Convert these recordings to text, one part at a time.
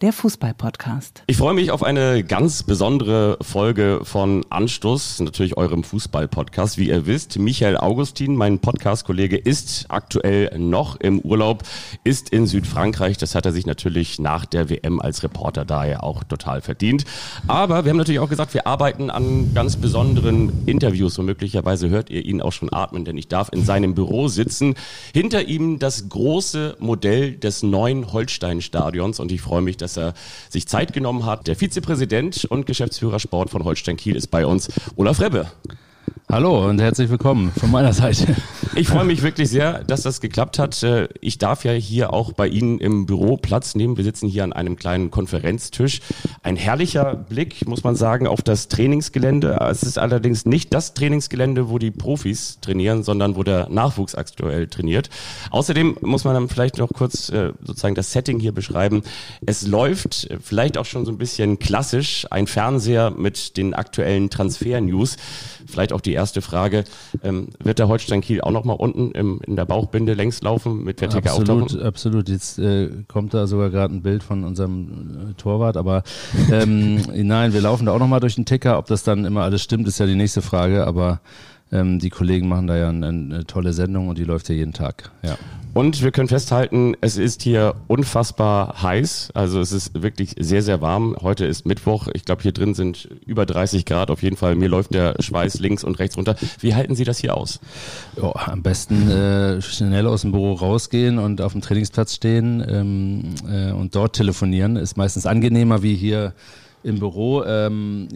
der Fußball-Podcast. Ich freue mich auf eine ganz besondere Folge von Anstoß, natürlich eurem Fußball-Podcast. Wie ihr wisst, Michael Augustin, mein Podcast-Kollege, ist aktuell noch im Urlaub, ist in Südfrankreich. Das hat er sich natürlich nach der WM als Reporter daher auch total verdient. Aber wir haben natürlich auch gesagt, wir arbeiten an ganz besonderen Interviews und möglicherweise hört ihr ihn auch schon atmen, denn ich darf in seinem Büro sitzen. Hinter ihm das große Modell des neuen Holstein-Stadions und ich freue mich, dass er sich Zeit genommen hat. Der Vizepräsident und Geschäftsführer Sport von Holstein Kiel ist bei uns, Olaf Rebbe. Hallo und herzlich willkommen von meiner Seite. Ich freue mich wirklich sehr, dass das geklappt hat. Ich darf ja hier auch bei Ihnen im Büro Platz nehmen. Wir sitzen hier an einem kleinen Konferenztisch. Ein herrlicher Blick, muss man sagen, auf das Trainingsgelände. Es ist allerdings nicht das Trainingsgelände, wo die Profis trainieren, sondern wo der Nachwuchs aktuell trainiert. Außerdem muss man dann vielleicht noch kurz sozusagen das Setting hier beschreiben. Es läuft vielleicht auch schon so ein bisschen klassisch, ein Fernseher mit den aktuellen Transfer-News. Vielleicht auch die erste Frage, wird der Holstein Kiel auch noch mal unten in der Bauchbinde längs laufen mit Verticker auftauchen? Absolut. Jetzt kommt da sogar gerade ein Bild von unserem Torwart, aber nein, wir laufen da auch noch mal durch den Ticker. Ob das dann immer alles stimmt, ist ja die nächste Frage, aber die Kollegen machen da ja eine tolle Sendung und die läuft ja jeden Tag. Ja. Und wir können festhalten, es ist hier unfassbar heiß, also es ist wirklich sehr, sehr warm. Heute ist Mittwoch, ich glaube hier drin sind über 30 Grad, auf jeden Fall, mir läuft der Schweiß links und rechts runter. Wie halten Sie das hier aus? Ja, am besten schnell aus dem Büro rausgehen und auf dem Trainingsplatz stehen und dort telefonieren, ist meistens angenehmer wie hier im Büro. Mit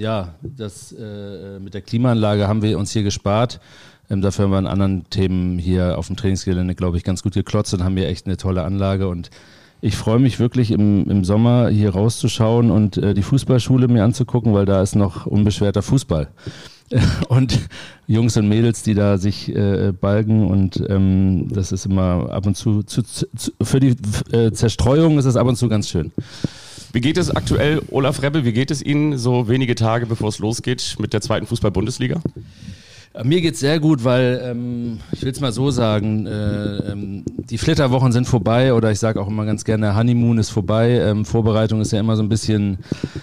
der Klimaanlage haben wir uns hier gespart. Dafür haben wir an anderen Themen hier auf dem Trainingsgelände, glaube ich, ganz gut geklotzt und haben hier echt eine tolle Anlage. Und ich freue mich wirklich im Sommer hier rauszuschauen und die Fußballschule mir anzugucken, weil da ist noch unbeschwerter Fußball. Und Jungs und Mädels, die da sich balgen und das ist immer ab und zu für die Zerstreuung ist es ab und zu ganz schön. Wie geht es aktuell, Olaf Rebbe, wie geht es Ihnen so wenige Tage, bevor es losgeht mit der zweiten Fußball-Bundesliga? Mir geht's sehr gut, weil, ich will es mal so sagen, die Flitterwochen sind vorbei oder ich sage auch immer ganz gerne, Honeymoon ist vorbei. Vorbereitung ist ja immer so ein bisschen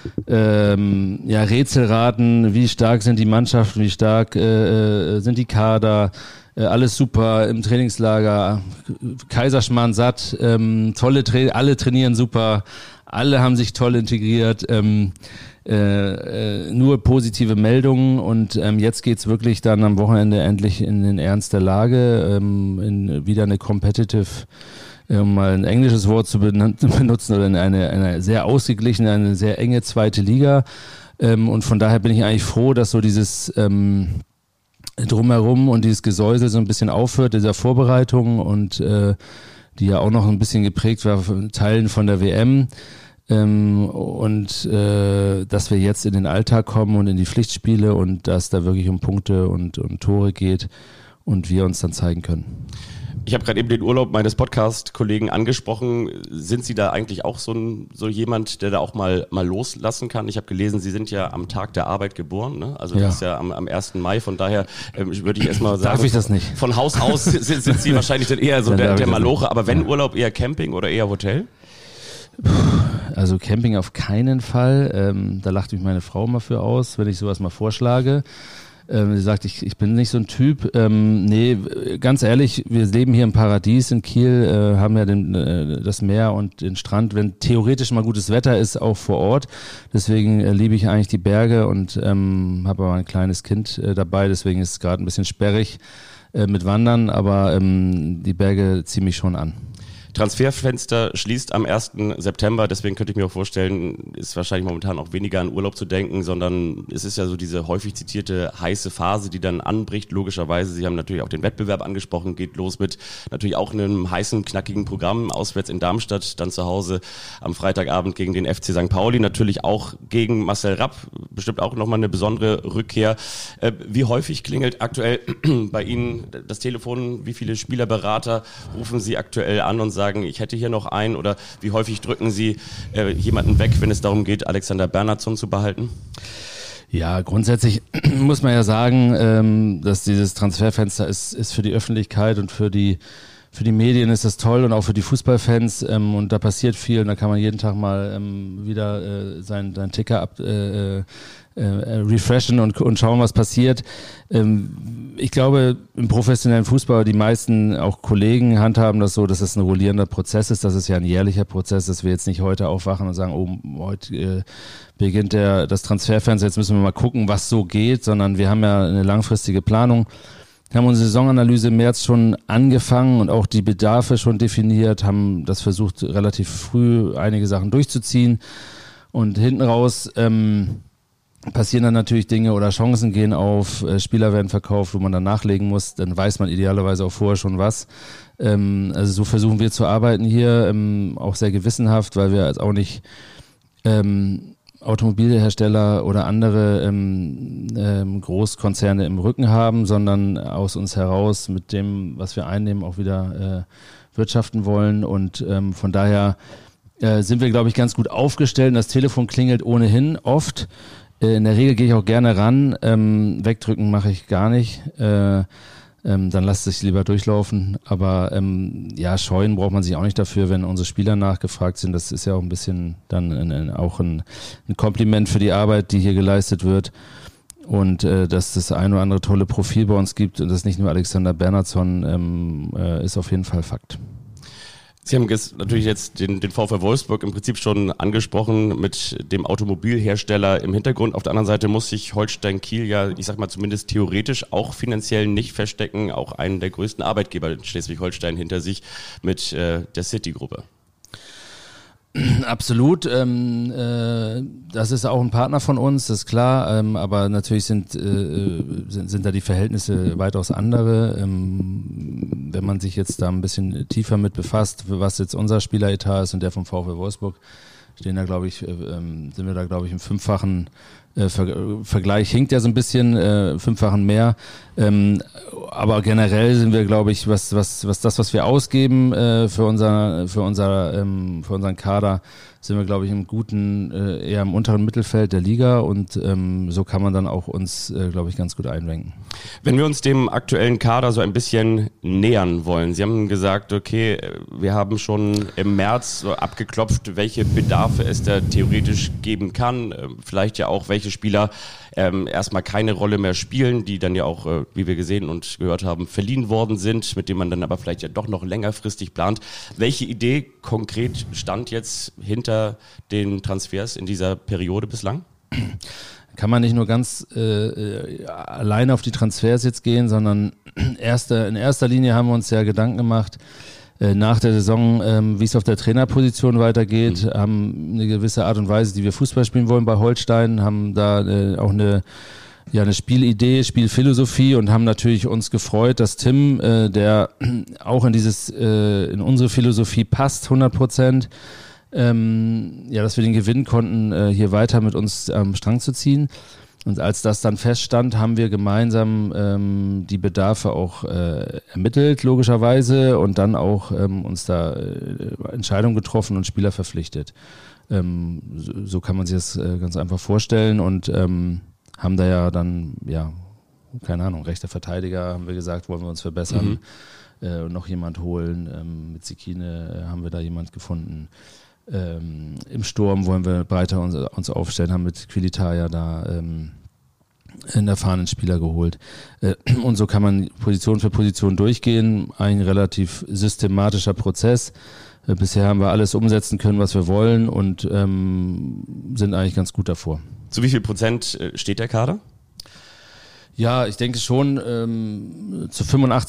Rätselraten, wie stark sind die Mannschaften, wie stark sind die Kader, alles super im Trainingslager, Kaiserschmarrn satt, tolle alle trainieren super, alle haben sich toll integriert, nur positive Meldungen und jetzt geht's wirklich dann am Wochenende endlich in den Ernst der Lage, in wieder eine competitive, um mal ein englisches Wort zu benutzen, oder in eine sehr ausgeglichene, eine sehr enge zweite Liga und von daher bin ich eigentlich froh, dass so dieses Drumherum und dieses Gesäusel so ein bisschen aufhört, dieser Vorbereitung und die ja auch noch ein bisschen geprägt war von Teilen von der WM. Dass wir jetzt in den Alltag kommen und in die Pflichtspiele und dass da wirklich um Punkte und Tore geht und wir uns dann zeigen können. Ich habe gerade eben den Urlaub meines Podcast-Kollegen angesprochen. Sind Sie da eigentlich auch so jemand, der da auch mal loslassen kann? Ich habe gelesen, Sie sind ja am Tag der Arbeit geboren, ne? Also das ist ja am 1. Mai, von daher würde ich erstmal sagen, darf ich das nicht? Von Haus aus sind Sie wahrscheinlich dann eher so der Maloche, aber wenn Urlaub eher Camping oder eher Hotel? Also Camping auf keinen Fall. Da lacht mich meine Frau mal für aus, wenn ich sowas mal vorschlage. Sie sagt, ich bin nicht so ein Typ. Nee, ganz ehrlich, wir leben hier im Paradies in Kiel, haben ja das Meer und den Strand, wenn theoretisch mal gutes Wetter ist, auch vor Ort. Deswegen liebe ich eigentlich die Berge und habe aber ein kleines Kind dabei, deswegen ist es gerade ein bisschen sperrig mit Wandern, aber die Berge ziehen mich schon an. Transferfenster schließt am 1. September, deswegen könnte ich mir auch vorstellen, ist wahrscheinlich momentan auch weniger an Urlaub zu denken, sondern es ist ja so diese häufig zitierte heiße Phase, die dann anbricht, logischerweise. Sie haben natürlich auch den Wettbewerb angesprochen, geht los mit natürlich auch einem heißen, knackigen Programm, auswärts in Darmstadt, dann zu Hause am Freitagabend gegen den FC St. Pauli, natürlich auch gegen Marcel Rapp, bestimmt auch nochmal eine besondere Rückkehr. Wie häufig klingelt aktuell bei Ihnen das Telefon, wie viele Spielerberater rufen Sie aktuell an und sagen, ich hätte hier noch einen, oder wie häufig drücken Sie jemanden weg, wenn es darum geht, Alexander Bernhardsson zu behalten? Ja, grundsätzlich muss man ja sagen, dass dieses Transferfenster ist für die Öffentlichkeit und für die für die Medien ist das toll und auch für die Fußballfans und da passiert viel und da kann man jeden Tag mal wieder seinen Ticker refreshen und schauen, was passiert. Ich glaube, im professionellen Fußball, die meisten auch Kollegen handhaben das so, dass es ein rollierender Prozess ist, das ist ja ein jährlicher Prozess, dass wir jetzt nicht heute aufwachen und sagen, oh, heute beginnt das Transferfenster, jetzt müssen wir mal gucken, was so geht, sondern wir haben ja eine langfristige Planung. Wir haben unsere Saisonanalyse im März schon angefangen und auch die Bedarfe schon definiert, haben das versucht, relativ früh einige Sachen durchzuziehen und hinten raus passieren dann natürlich Dinge oder Chancen gehen auf, Spieler werden verkauft, wo man dann nachlegen muss, dann weiß man idealerweise auch vorher schon was. Also so versuchen wir zu arbeiten hier, auch sehr gewissenhaft, weil wir jetzt auch nicht Automobilhersteller oder andere Großkonzerne im Rücken haben, sondern aus uns heraus mit dem, was wir einnehmen, auch wieder wirtschaften wollen und von daher sind wir, glaube ich, ganz gut aufgestellt. Das Telefon klingelt ohnehin oft. In der Regel gehe ich auch gerne ran, wegdrücken mache ich gar nicht, dann lasst es sich lieber durchlaufen, aber ja, scheuen braucht man sich auch nicht dafür, wenn unsere Spieler nachgefragt sind, das ist ja auch ein bisschen dann auch ein Kompliment für die Arbeit, die hier geleistet wird und dass das ein oder andere tolle Profil bei uns gibt und das nicht nur Alexander Bernhardsson, ist auf jeden Fall Fakt. Sie haben natürlich jetzt den VfL Wolfsburg im Prinzip schon angesprochen mit dem Automobilhersteller im Hintergrund. Auf der anderen Seite muss sich Holstein Kiel ja, ich sag mal zumindest theoretisch auch finanziell nicht verstecken, auch einen der größten Arbeitgeber in Schleswig-Holstein hinter sich mit der City-Gruppe. Absolut, das ist auch ein Partner von uns, das ist klar, aber natürlich sind da die Verhältnisse weitaus andere. Wenn man sich jetzt da ein bisschen tiefer mit befasst, was jetzt unser Spieleretat ist und der vom VfL Wolfsburg, sind wir da, glaube ich, im fünffachen Vergleich, hinkt ja so ein bisschen, fünffachen mehr. Aber generell sind wir, glaube ich, was wir ausgeben für unseren Kader, sind wir, glaube ich, im guten, eher im unteren Mittelfeld der Liga und so kann man dann auch uns, glaube ich, ganz gut einlenken. Wenn wir uns dem aktuellen Kader so ein bisschen nähern wollen, Sie haben gesagt, okay, wir haben schon im März so abgeklopft, welche Bedarfe es da theoretisch geben kann, vielleicht ja auch welche Spieler erstmal keine Rolle mehr spielen, die dann ja auch, wie wir gesehen und gehört haben, verliehen worden sind, mit denen man dann aber vielleicht ja doch noch längerfristig plant. Welche Idee konkret stand jetzt hinter den Transfers in dieser Periode bislang? Kann man nicht nur ganz alleine auf die Transfers jetzt gehen, sondern in erster Linie haben wir uns ja Gedanken gemacht, nach der Saison, wie es auf der Trainerposition weitergeht, haben eine gewisse Art und Weise, die wir Fußball spielen wollen bei Holstein, haben da auch eine Spielidee, Spielphilosophie und haben natürlich uns gefreut, dass Tim, der auch in unsere Philosophie passt, 100%, dass wir den gewinnen konnten, hier weiter mit uns am Strang zu ziehen. Und als das dann feststand, haben wir gemeinsam die Bedarfe auch ermittelt, logischerweise, und dann auch uns da Entscheidungen getroffen und Spieler verpflichtet. So kann man sich das ganz einfach vorstellen und haben da ja dann, keine Ahnung, rechter Verteidiger, haben wir gesagt, wollen wir uns verbessern, noch jemand holen. Mit Sikine haben wir da jemand gefunden. Im Sturm wollen wir breiter uns aufstellen, haben mit Quilitaya da einen erfahrenen Spieler geholt. Und so kann man Position für Position durchgehen. Ein relativ systematischer Prozess. Bisher haben wir alles umsetzen können, was wir wollen und sind eigentlich ganz gut davor. Zu wie viel Prozent steht der Kader? Ja, ich denke schon zu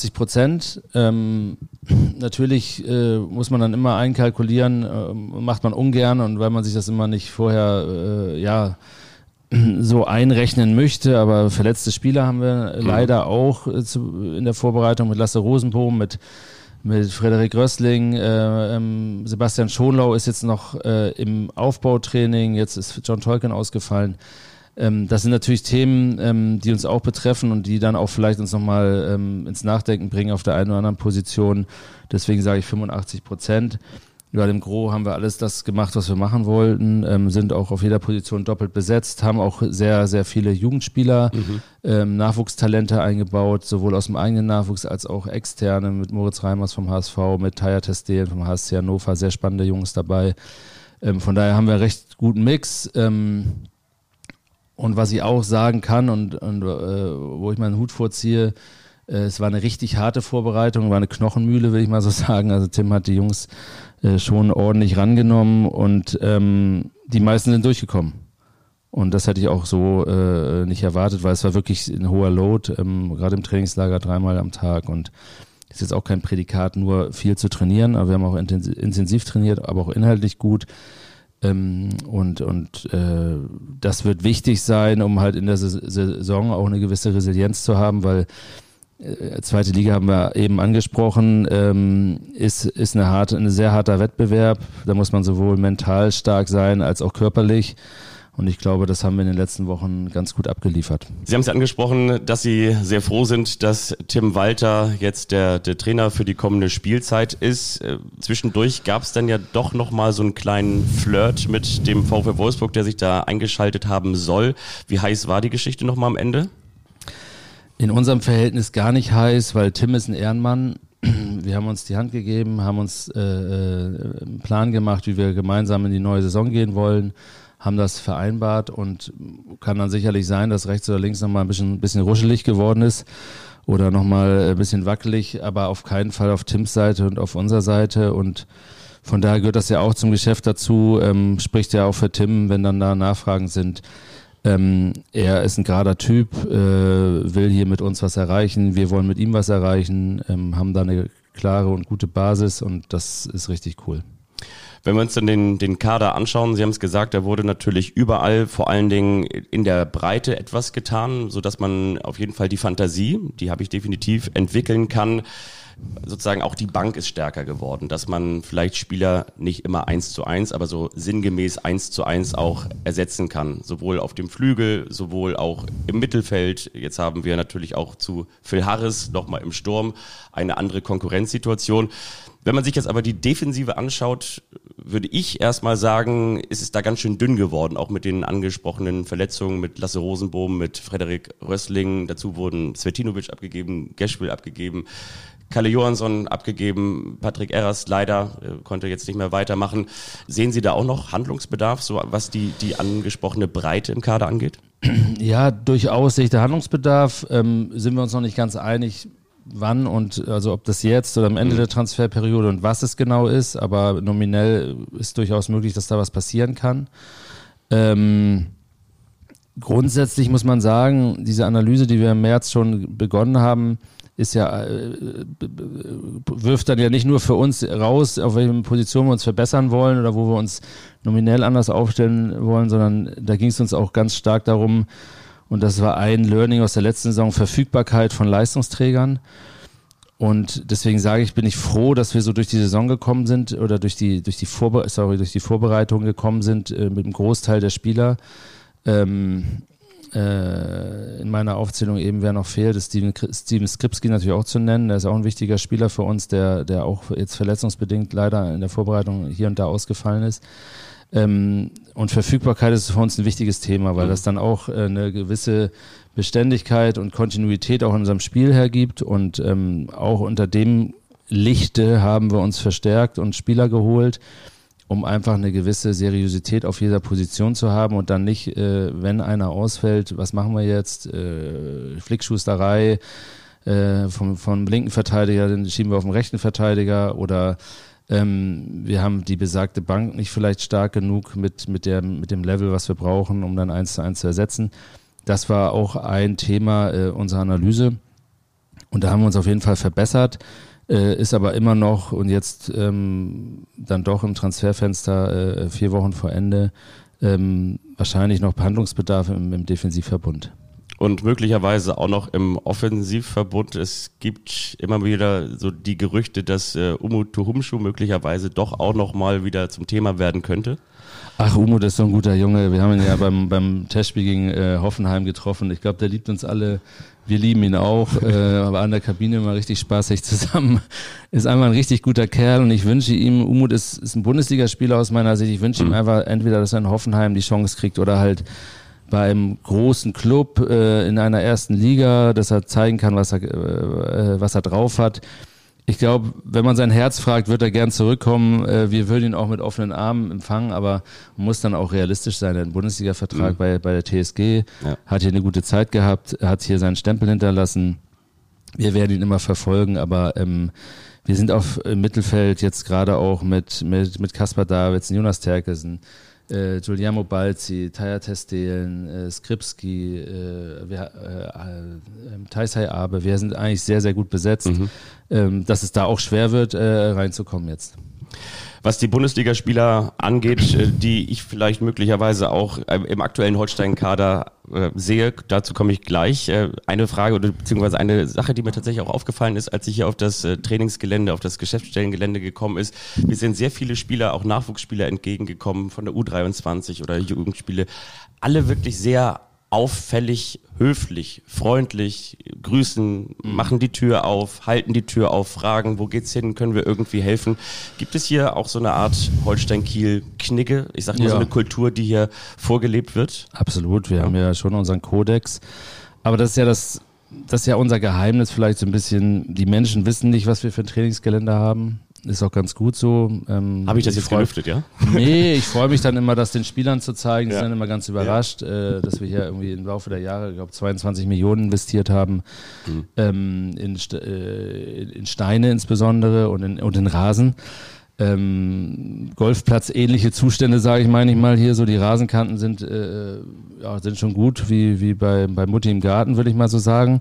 85%. Natürlich muss man dann immer einkalkulieren, macht man ungern und weil man sich das immer nicht vorher so einrechnen möchte, aber verletzte Spieler haben wir leider auch in der Vorbereitung mit Lasse Rosenbohm, mit Frederik Rössling, Sebastian Schonlau ist jetzt noch im Aufbautraining, jetzt ist John Tolkien ausgefallen. Das sind natürlich Themen, die uns auch betreffen und die dann auch vielleicht uns nochmal ins Nachdenken bringen auf der einen oder anderen Position. Deswegen sage ich 85%. Ja, im Gros haben wir alles das gemacht, was wir machen wollten, sind auch auf jeder Position doppelt besetzt, haben auch sehr, sehr viele Jugendspieler, Nachwuchstalente eingebaut, sowohl aus dem eigenen Nachwuchs als auch externe, mit Moritz Reimers vom HSV, mit Taya Testehen vom HSC Hannover, sehr spannende Jungs dabei. Von daher haben wir einen recht guten Mix. Und was ich auch sagen kann und wo ich meinen Hut vorziehe, es war eine richtig harte Vorbereitung, war eine Knochenmühle, will ich mal so sagen. Also Tim hat die Jungs schon ordentlich rangenommen und die meisten sind durchgekommen. Und das hätte ich auch so nicht erwartet, weil es war wirklich ein hoher Load, gerade im Trainingslager 3-mal am Tag. Und ist jetzt auch kein Prädikat, nur viel zu trainieren, aber wir haben auch intensiv trainiert, aber auch inhaltlich gut. Das wird wichtig sein, um halt in der Saison auch eine gewisse Resilienz zu haben, weil zweite Liga haben wir eben angesprochen, ist ein sehr harter Wettbewerb. Da muss man sowohl mental stark sein als auch körperlich. Und ich glaube, das haben wir in den letzten Wochen ganz gut abgeliefert. Sie haben es ja angesprochen, dass Sie sehr froh sind, dass Tim Walter jetzt der Trainer für die kommende Spielzeit ist. Zwischendurch gab es dann ja doch nochmal so einen kleinen Flirt mit dem VfL Wolfsburg, der sich da eingeschaltet haben soll. Wie heiß war die Geschichte nochmal am Ende? In unserem Verhältnis gar nicht heiß, weil Tim ist ein Ehrenmann. Wir haben uns die Hand gegeben, haben uns einen Plan gemacht, wie wir gemeinsam in die neue Saison gehen wollen, haben das vereinbart und kann dann sicherlich sein, dass rechts oder links nochmal ein bisschen ruschelig geworden ist oder nochmal ein bisschen wackelig, aber auf keinen Fall auf Tims Seite und auf unserer Seite und von daher gehört das ja auch zum Geschäft dazu, spricht ja auch für Tim, wenn dann da Nachfragen sind. Er ist ein gerader Typ, will hier mit uns was erreichen, wir wollen mit ihm was erreichen, haben da eine klare und gute Basis und das ist richtig cool. Wenn wir uns dann den Kader anschauen, Sie haben es gesagt, da wurde natürlich überall, vor allen Dingen in der Breite etwas getan, sodass man auf jeden Fall die Fantasie, die habe ich definitiv, entwickeln kann. Sozusagen auch die Bank ist stärker geworden, dass man vielleicht Spieler nicht immer 1:1, aber so sinngemäß 1:1 auch ersetzen kann. Sowohl auf dem Flügel, sowohl auch im Mittelfeld. Jetzt haben wir natürlich auch zu Phil Harris nochmal im Sturm eine andere Konkurrenzsituation. Wenn man sich jetzt aber die Defensive anschaut, würde ich erstmal sagen, ist es da ganz schön dünn geworden, auch mit den angesprochenen Verletzungen, mit Lasse Rosenbohm, mit Frederik Rössling. Dazu wurden Cvetinovic abgegeben, Geschwil abgegeben, Kalle Johansson abgegeben, Patrick Erras leider konnte jetzt nicht mehr weitermachen. Sehen Sie da auch noch Handlungsbedarf, so was die angesprochene Breite im Kader angeht? Ja, durchaus sehe ich da Handlungsbedarf. Sind wir uns noch nicht ganz einig, wann und also ob das jetzt oder am Ende der Transferperiode und was es genau ist, aber nominell ist durchaus möglich, dass da was passieren kann. Grundsätzlich muss man sagen, diese Analyse, die wir im März schon begonnen haben, ist ja, wirft dann ja nicht nur für uns raus, auf welchen Positionen wir uns verbessern wollen oder wo wir uns nominell anders aufstellen wollen, sondern da ging es uns auch ganz stark darum, und das war ein Learning aus der letzten Saison, Verfügbarkeit von Leistungsträgern. Und deswegen bin ich froh, dass wir so durch die Saison gekommen sind oder durch die Vorbereitung gekommen sind mit dem Großteil der Spieler. In meiner Aufzählung eben, wer noch fehlt, ist Steven Skripski natürlich auch zu nennen. Der ist auch ein wichtiger Spieler für uns, der auch jetzt verletzungsbedingt leider in der Vorbereitung hier und da ausgefallen ist. Und Verfügbarkeit ist für uns ein wichtiges Thema, weil das dann auch eine gewisse Beständigkeit und Kontinuität auch in unserem Spiel hergibt und auch unter dem Lichte haben wir uns verstärkt und Spieler geholt, um einfach eine gewisse Seriosität auf jeder Position zu haben und dann nicht, wenn einer ausfällt, was machen wir jetzt, Flickschusterei vom linken Verteidiger, den schieben wir auf den rechten Verteidiger oder wir haben die besagte Bank nicht vielleicht stark genug mit dem Level, was wir brauchen, um dann 1:1 zu ersetzen. Das war auch ein Thema unserer Analyse und da haben wir uns auf jeden Fall verbessert, ist aber immer noch und jetzt dann doch im Transferfenster 4 Wochen vor Ende wahrscheinlich noch Behandlungsbedarf im Defensivverbund. Und möglicherweise auch noch im Offensivverbund. Es gibt immer wieder so die Gerüchte, dass Umut Tuhumschu möglicherweise doch auch noch mal wieder zum Thema werden könnte. Ach, Umut ist so ein guter Junge. Wir haben ihn ja beim Testspiel gegen Hoffenheim getroffen. Ich glaube, der liebt uns alle. Wir lieben ihn auch. Aber an der Kabine immer richtig spaßig zusammen. Ist einfach ein richtig guter Kerl und ich wünsche ihm, Umut ist ein Bundesligaspieler aus meiner Sicht. Ich wünsche ihm einfach entweder, dass er in Hoffenheim die Chance kriegt oder halt bei einem großen Club in einer ersten Liga, dass er zeigen kann, was er drauf hat. Ich glaube, wenn man sein Herz fragt, wird er gern zurückkommen. Wir würden ihn auch mit offenen Armen empfangen, aber man muss dann auch realistisch sein. Ein Bundesliga-Vertrag bei der TSG, hat hier eine gute Zeit gehabt, hat hier seinen Stempel hinterlassen. Wir werden ihn immer verfolgen, aber wir sind im Mittelfeld jetzt gerade auch mit Kaspar Davidsen, Jonas Terkelsen, Giuliano Balzi, Taya Testelen, Skripski, Taisei Abe, wir sind eigentlich sehr, sehr gut besetzt, dass es da auch schwer wird, reinzukommen jetzt. Was die Bundesligaspieler angeht, die ich vielleicht möglicherweise auch im aktuellen Holstein-Kader sehe, dazu komme ich gleich. Eine Frage oder beziehungsweise eine Sache, die mir tatsächlich auch aufgefallen ist, als ich hier auf das Trainingsgelände, auf das Geschäftsstellengelände gekommen ist. Mir sind sehr viele Spieler, auch Nachwuchsspieler entgegengekommen von der U23 oder Jugendspiele. Alle wirklich sehr auffällig, höflich, freundlich, grüßen, machen die Tür auf, halten die Tür auf, fragen, wo geht's hin, können wir irgendwie helfen. Gibt es hier auch so eine Art Holstein-Kiel-Knigge? Ich sag mal so eine Kultur, die hier vorgelebt wird? Absolut, wir haben ja schon unseren Kodex. Aber das ist ja unser Geheimnis vielleicht so ein bisschen. Die Menschen wissen nicht, was wir für ein Trainingsgelände haben. Ist auch ganz gut so. Habe ich das jetzt gelüftet, ja? Nee, ich freue mich dann immer, das den Spielern zu zeigen. Die sind dann immer ganz überrascht, dass wir hier irgendwie im Laufe der Jahre, ich glaube, 22 Millionen investiert haben. In Steine insbesondere und in Rasen. Golfplatz ähnliche Zustände, sage ich mal hier so. Die Rasenkanten sind schon gut, wie bei Mutti im Garten, würde ich mal so sagen.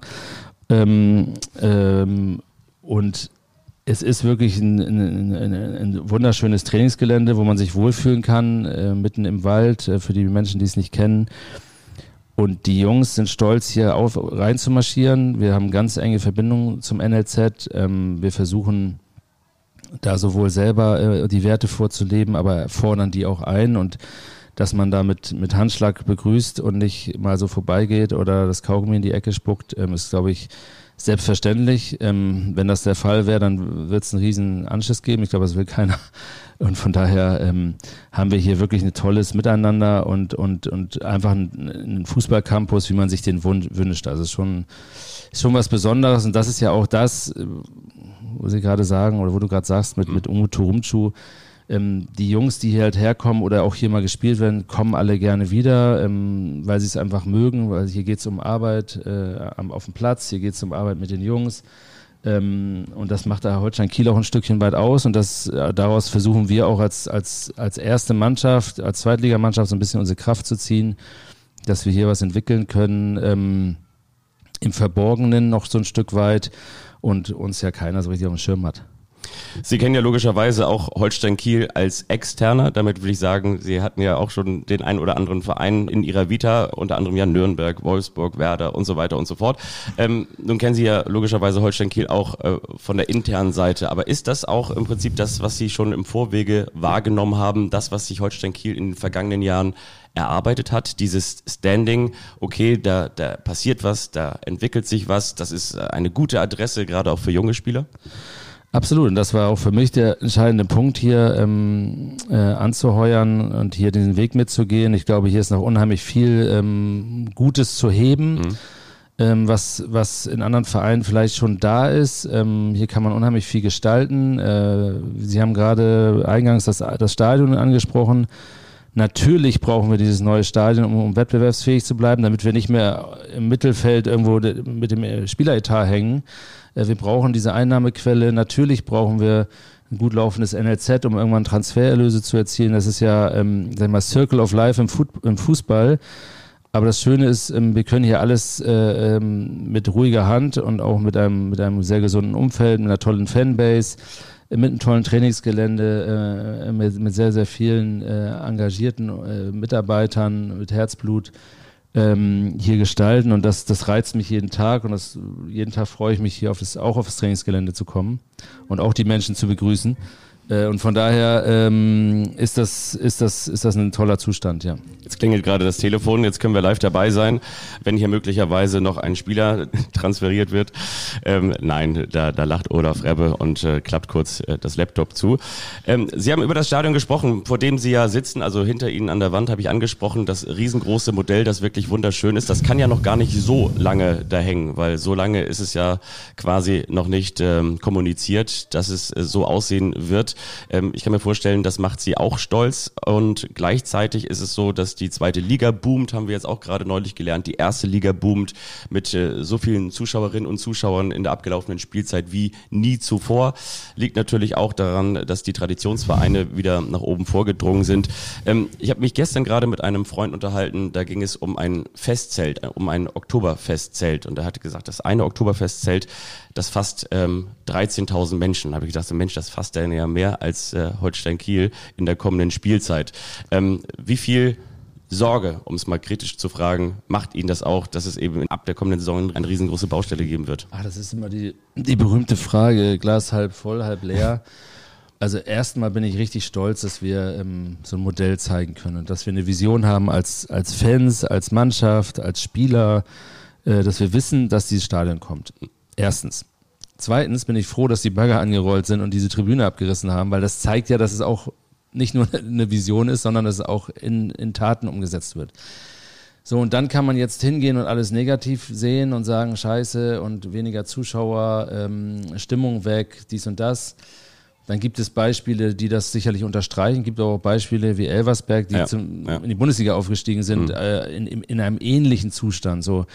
Und es ist wirklich ein wunderschönes Trainingsgelände, wo man sich wohlfühlen kann, mitten im Wald, für die Menschen, die es nicht kennen. Und die Jungs sind stolz, hier reinzumarschieren. Wir haben ganz enge Verbindungen zum NLZ. Wir versuchen da sowohl selber die Werte vorzuleben, aber fordern die auch ein. Und dass man da mit Handschlag begrüßt und nicht mal so vorbeigeht oder das Kaugummi in die Ecke spuckt, ist, glaube ich, selbstverständlich. Wenn das der Fall wäre, dann wird es einen riesen Anschiss geben. Ich glaube, das will keiner. Und von daher haben wir hier wirklich ein tolles Miteinander und einfach einen Fußballcampus, wie man sich den wünscht. Also ist schon was Besonderes. Und das ist ja auch das, wo Sie gerade sagen, oder wo du gerade sagst, mit Umut Turumcu. Die Jungs, die hier halt herkommen oder auch hier mal gespielt werden, kommen alle gerne wieder, weil sie es einfach mögen, weil hier geht es um Arbeit auf dem Platz, hier geht es um Arbeit mit den Jungs, und das macht der Holstein Kiel auch ein Stückchen weit aus, und daraus versuchen wir auch als erste Mannschaft, als Zweitligamannschaft so ein bisschen unsere Kraft zu ziehen, dass wir hier was entwickeln können, im Verborgenen noch so ein Stück weit, und uns ja keiner so richtig auf dem Schirm hat. Sie kennen ja logischerweise auch Holstein Kiel als Externer. Damit will ich sagen, Sie hatten ja auch schon den einen oder anderen Verein in Ihrer Vita, unter anderem ja Nürnberg, Wolfsburg, Werder und so weiter und so fort. Nun kennen Sie ja logischerweise Holstein Kiel auch von der internen Seite. Aber ist das auch im Prinzip das, was Sie schon im Vorwege wahrgenommen haben, das, was sich Holstein Kiel in den vergangenen Jahren erarbeitet hat, dieses Standing, okay, da passiert was, da entwickelt sich was, das ist eine gute Adresse, gerade auch für junge Spieler? Absolut, und das war auch für mich der entscheidende Punkt hier, anzuheuern und hier diesen Weg mitzugehen. Ich glaube, hier ist noch unheimlich viel Gutes zu heben, was in anderen Vereinen vielleicht schon da ist. Hier kann man unheimlich viel gestalten. Sie haben gerade eingangs das Stadion angesprochen. Natürlich brauchen wir dieses neue Stadion, um wettbewerbsfähig zu bleiben, damit wir nicht mehr im Mittelfeld irgendwo mit dem Spieleretat hängen. Wir brauchen diese Einnahmequelle. Natürlich brauchen wir ein gut laufendes NLZ, um irgendwann Transfererlöse zu erzielen. Das ist ja, sagen wir mal, Circle of Life im Fußball. Aber das Schöne ist, wir können hier alles mit ruhiger Hand und auch mit einem sehr gesunden Umfeld, mit einer tollen Fanbase, mit einem tollen Trainingsgelände, mit sehr, sehr vielen engagierten Mitarbeitern, mit Herzblut hier gestalten, und das reizt mich jeden Tag, und jeden Tag freue ich mich hier auch auf das Trainingsgelände zu kommen und auch die Menschen zu begrüßen. Und von daher ist das ein toller Zustand, ja. Jetzt klingelt gerade das Telefon, jetzt können wir live dabei sein, wenn hier möglicherweise noch ein Spieler transferiert wird. Nein, da lacht Olaf Rebbe und klappt kurz das Laptop zu. Sie haben über das Stadion gesprochen, vor dem Sie ja sitzen, also hinter Ihnen an der Wand habe ich angesprochen, das riesengroße Modell, das wirklich wunderschön ist. Das kann ja noch gar nicht so lange da hängen, weil so lange ist es ja quasi noch nicht kommuniziert, dass es so aussehen wird. Ich kann mir vorstellen, das macht Sie auch stolz und gleichzeitig ist es so, dass die zweite Liga boomt, haben wir jetzt auch gerade neulich gelernt. Die erste Liga boomt mit so vielen Zuschauerinnen und Zuschauern in der abgelaufenen Spielzeit wie nie zuvor. Liegt natürlich auch daran, dass die Traditionsvereine wieder nach oben vorgedrungen sind. Ich habe mich gestern gerade mit einem Freund unterhalten, da ging es um ein Festzelt, um ein Oktoberfestzelt und er hatte gesagt, das eine Oktoberfestzelt, das fasst 13.000 Menschen. Da habe ich gedacht, Mensch, das fasst ja mehr als Holstein Kiel in der kommenden Spielzeit. Wie viel Sorge, um es mal kritisch zu fragen, macht Ihnen das auch, dass es eben ab der kommenden Saison eine riesengroße Baustelle geben wird? Das ist immer die berühmte Frage, Glas halb voll, halb leer. Also erstmal bin ich richtig stolz, dass wir so ein Modell zeigen können und dass wir eine Vision haben als Fans, als Mannschaft, als Spieler, dass wir wissen, dass dieses Stadion kommt. Erstens. Zweitens bin ich froh, dass die Bagger angerollt sind und diese Tribüne abgerissen haben, weil das zeigt ja, dass es auch nicht nur eine Vision ist, sondern dass es auch in Taten umgesetzt wird. So, und dann kann man jetzt hingehen und alles negativ sehen und sagen, scheiße und weniger Zuschauer, Stimmung weg, dies und das. Dann gibt es Beispiele, die das sicherlich unterstreichen. Gibt auch Beispiele wie Elversberg, die in die Bundesliga aufgestiegen sind, in einem ähnlichen Zustand. So.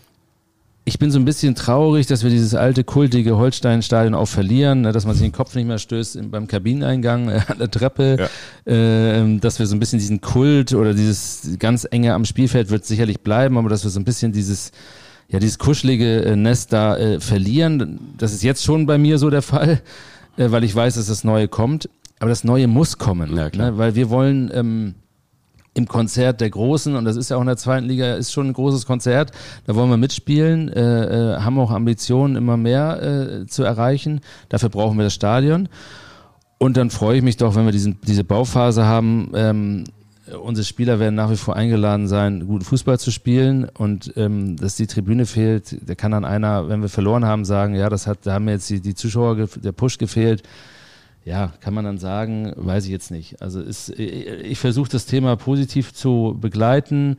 Ich bin so ein bisschen traurig, dass wir dieses alte, kultige Holstein-Stadion auch verlieren, dass man sich den Kopf nicht mehr stößt beim Kabineneingang, an der Treppe, dass wir so ein bisschen diesen Kult oder dieses ganz enge am Spielfeld wird sicherlich bleiben, aber dass wir so ein bisschen dieses kuschelige Nest da verlieren. Das ist jetzt schon bei mir so der Fall, weil ich weiß, dass das Neue kommt, aber das Neue muss kommen, ne? Weil wir wollen im Konzert der Großen, und das ist ja auch in der zweiten Liga, ist schon ein großes Konzert, da wollen wir mitspielen, haben auch Ambitionen, immer mehr zu erreichen. Dafür brauchen wir das Stadion. Und dann freue ich mich doch, wenn wir diese Bauphase haben. Unsere Spieler werden nach wie vor eingeladen sein, guten Fußball zu spielen, und dass die Tribüne fehlt, da kann dann einer, wenn wir verloren haben, sagen, ja, da haben mir jetzt die Zuschauer, der Push gefehlt. Ja, kann man dann sagen, weiß ich jetzt nicht. Also ich versuche das Thema positiv zu begleiten,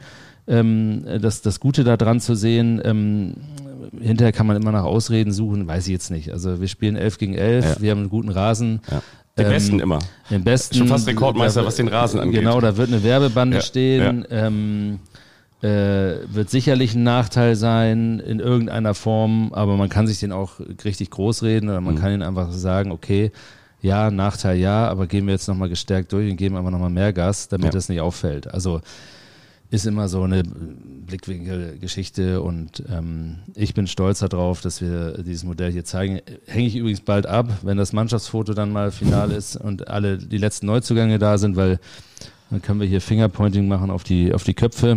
das Gute da dran zu sehen. Hinterher kann man immer nach Ausreden suchen, weiß ich jetzt nicht. Also wir spielen 11 gegen 11, wir haben einen guten Rasen. Ja. Den besten immer. Den besten. Schon fast Rekordmeister, was den Rasen angeht. Genau, da wird eine Werbebande stehen. Wird sicherlich ein Nachteil sein in irgendeiner Form, aber man kann sich den auch richtig groß reden oder man kann ihn einfach sagen, okay, ja, Nachteil ja, aber gehen wir jetzt nochmal gestärkt durch und geben einfach nochmal mehr Gas, damit das nicht auffällt. Also ist immer so eine Blickwinkelgeschichte und ich bin stolz darauf, dass wir dieses Modell hier zeigen. Hänge ich übrigens bald ab, wenn das Mannschaftsfoto dann mal final ist und alle die letzten Neuzugänge da sind, weil dann können wir hier Fingerpointing machen auf die Köpfe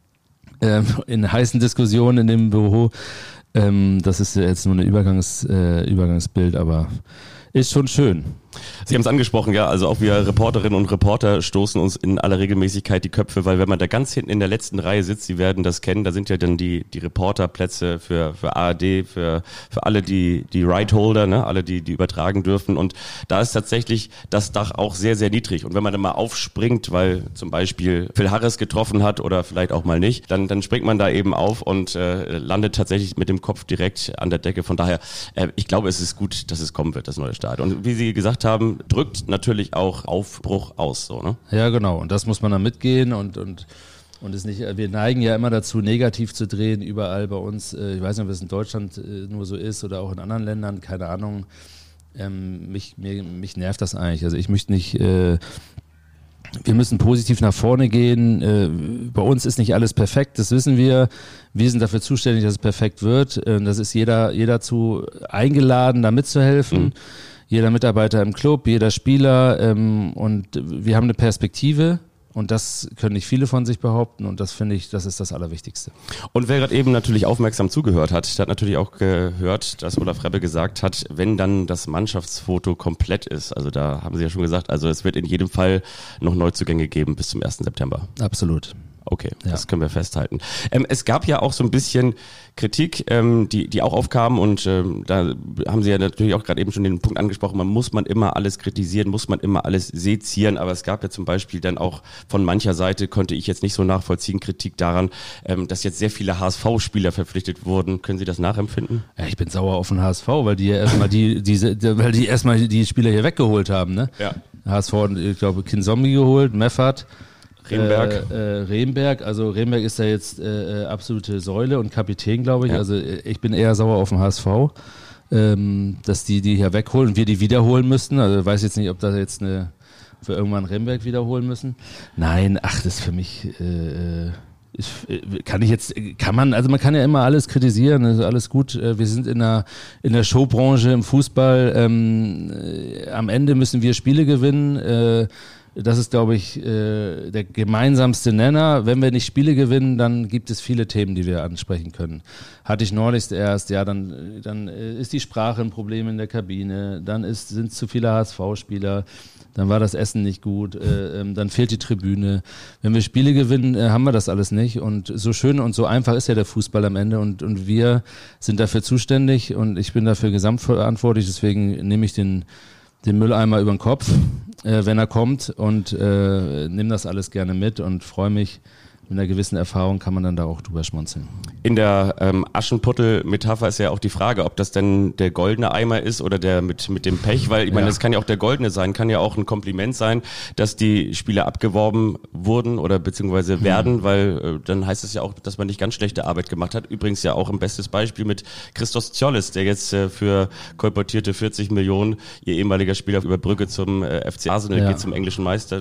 in heißen Diskussionen in dem Büro. Das ist jetzt nur ein Übergangsbild, aber ist schon schön. Sie haben es angesprochen, ja, also auch wir Reporterinnen und Reporter stoßen uns in aller Regelmäßigkeit die Köpfe, weil wenn man da ganz hinten in der letzten Reihe sitzt, Sie werden das kennen, da sind ja dann die Reporterplätze für ARD, für alle die Rightholder, ne, alle die übertragen dürfen, und da ist tatsächlich das Dach auch sehr, sehr niedrig, und wenn man dann mal aufspringt, weil zum Beispiel Phil Harris getroffen hat oder vielleicht auch mal nicht, dann springt man da eben auf und landet tatsächlich mit dem Kopf direkt an der Decke. Von daher, ich glaube, es ist gut, dass es kommen wird, das neue Stadion. Und wie Sie gesagt haben, drückt natürlich auch Aufbruch aus, so, ne? Ja, genau. Und das muss man dann mitgehen und ist nicht, wir neigen ja immer dazu, negativ zu drehen, überall bei uns. Ich weiß nicht, ob es in Deutschland nur so ist oder auch in anderen Ländern, keine Ahnung. Mich nervt das eigentlich. Also ich möchte nicht, wir müssen positiv nach vorne gehen. Bei uns ist nicht alles perfekt, das wissen wir. Wir sind dafür zuständig, dass es perfekt wird. Das ist jeder dazu eingeladen, da mitzuhelfen. Jeder Mitarbeiter im Club, jeder Spieler, und wir haben eine Perspektive Und das können nicht viele von sich behaupten und das finde ich, das ist das Allerwichtigste. Und wer gerade eben natürlich aufmerksam zugehört hat, der hat natürlich auch gehört, dass Olaf Rebbe gesagt hat, wenn dann das Mannschaftsfoto komplett ist, also da haben Sie ja schon gesagt, also es wird in jedem Fall noch Neuzugänge geben bis zum 1. September. Absolut. Okay, das können wir festhalten. Es gab ja auch so ein bisschen Kritik, die auch aufkam und da haben Sie ja natürlich auch gerade eben schon den Punkt angesprochen, muss man immer alles kritisieren, muss man immer alles sezieren, aber es gab ja zum Beispiel dann auch von mancher Seite, konnte ich jetzt nicht so nachvollziehen, Kritik daran, dass jetzt sehr viele HSV-Spieler verpflichtet wurden. Können Sie das nachempfinden? Ja, ich bin sauer auf den HSV, weil die ja erstmal die Spieler hier weggeholt haben, ne? Ja. HSV hat, ich glaube, Kinzombie geholt, Meffert. Remberg. Also Remberg ist da jetzt absolute Säule und Kapitän, glaube ich. Ja. Also ich bin eher sauer auf den HSV, dass die hier wegholen und wir die wiederholen müssten. Also ich weiß jetzt nicht, ob das jetzt für irgendwann Remberg wiederholen müssen. Nein, das ist für mich man kann ja immer alles kritisieren, ist alles gut. Wir sind in der Showbranche im Fußball. Am Ende müssen wir Spiele gewinnen. Das ist, glaube ich, der gemeinsamste Nenner. Wenn wir nicht Spiele gewinnen, dann gibt es viele Themen, die wir ansprechen können. Hatte ich neulich erst, ja, dann ist die Sprache ein Problem in der Kabine, dann sind zu viele HSV-Spieler, dann war das Essen nicht gut, dann fehlt die Tribüne. Wenn wir Spiele gewinnen, haben wir das alles nicht. Und so schön und so einfach ist ja der Fußball am Ende und wir sind dafür zuständig und ich bin dafür gesamtverantwortlich, deswegen nehme ich den Mülleimer über den Kopf, wenn er kommt und nimm das alles gerne mit und freue mich. Mit einer gewissen Erfahrung kann man dann da auch drüber schmunzeln. In der Aschenputtel-Metapher ist ja auch die Frage, ob das denn der goldene Eimer ist oder der mit dem Pech, weil ich meine, das kann ja auch der goldene sein, kann ja auch ein Kompliment sein, dass die Spieler abgeworben wurden oder beziehungsweise werden, weil dann heißt es ja auch, dass man nicht ganz schlechte Arbeit gemacht hat. Übrigens ja auch ein bestes Beispiel mit Christos Tsollis, der jetzt für kolportierte 40 Millionen, ihr ehemaliger Spieler über Brücke zum FC Arsenal geht, zum englischen Meister.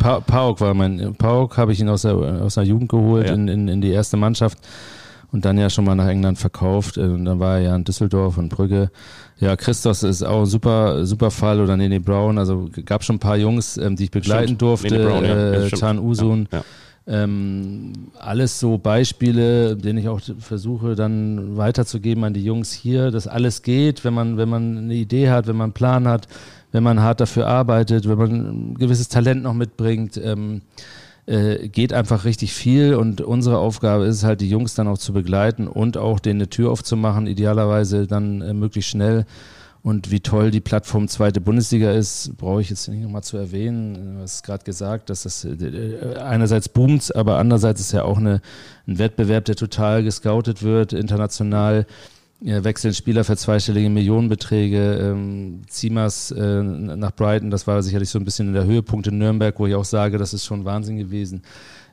PAOK habe ich ihn aus der Jugend geholt in die erste Mannschaft und dann ja schon mal nach England verkauft. Und dann war er ja in Düsseldorf und Brügge. Ja, Christos ist auch ein super Fall oder Nene Brown. Also gab schon ein paar Jungs, die ich begleiten durfte. Brown, Can Usun. Ja. Alles so Beispiele, denen ich auch versuche dann weiterzugeben an die Jungs hier, dass alles geht, wenn man eine Idee hat, wenn man einen Plan hat, wenn man hart dafür arbeitet, wenn man ein gewisses Talent noch mitbringt. Geht einfach richtig viel und unsere Aufgabe ist es halt, die Jungs dann auch zu begleiten und auch denen eine Tür aufzumachen, idealerweise dann möglichst schnell. Und wie toll die Plattform zweite Bundesliga ist, brauche ich jetzt nicht nochmal zu erwähnen. Du hast gerade gesagt, dass das einerseits boomt, aber andererseits ist ja auch ein Wettbewerb, der total gescoutet wird, international. Wechseln Spieler für zweistellige Millionenbeträge, Zimas nach Brighton, das war sicherlich so ein bisschen in der Höhepunkt in Nürnberg, wo ich auch sage, das ist schon Wahnsinn gewesen.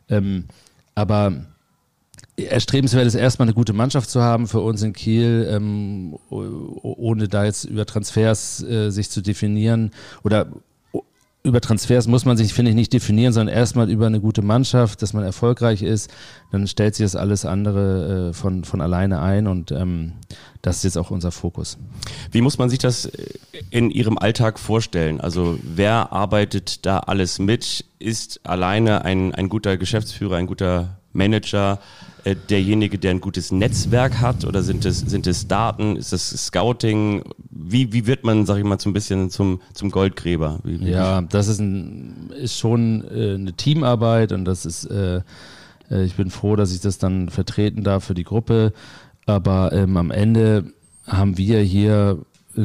Aber erstrebenswert ist erstmal eine gute Mannschaft zu haben für uns in Kiel, ohne da jetzt über Transfers sich zu definieren oder über Transfers muss man sich, finde ich, nicht definieren, sondern erstmal über eine gute Mannschaft, dass man erfolgreich ist, dann stellt sich das alles andere von alleine ein und das ist jetzt auch unser Fokus. Wie muss man sich das in Ihrem Alltag vorstellen? Also wer arbeitet da alles mit? Ist alleine ein guter Geschäftsführer, ein guter Manager derjenige, der ein gutes Netzwerk hat oder sind es Daten, ist das Scouting? Wie wird man, sag ich mal, so ein bisschen zum Goldgräber? Ja, das ist schon eine Teamarbeit und das ist, ich bin froh, dass ich das dann vertreten darf für die Gruppe, aber am Ende haben wir hier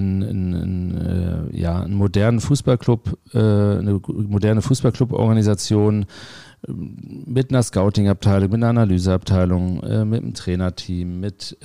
einen modernen Fußballclub, eine moderne Fußballclub-Organisation, mit einer Scouting-Abteilung, mit einer Analyseabteilung, mit einem Trainerteam, mit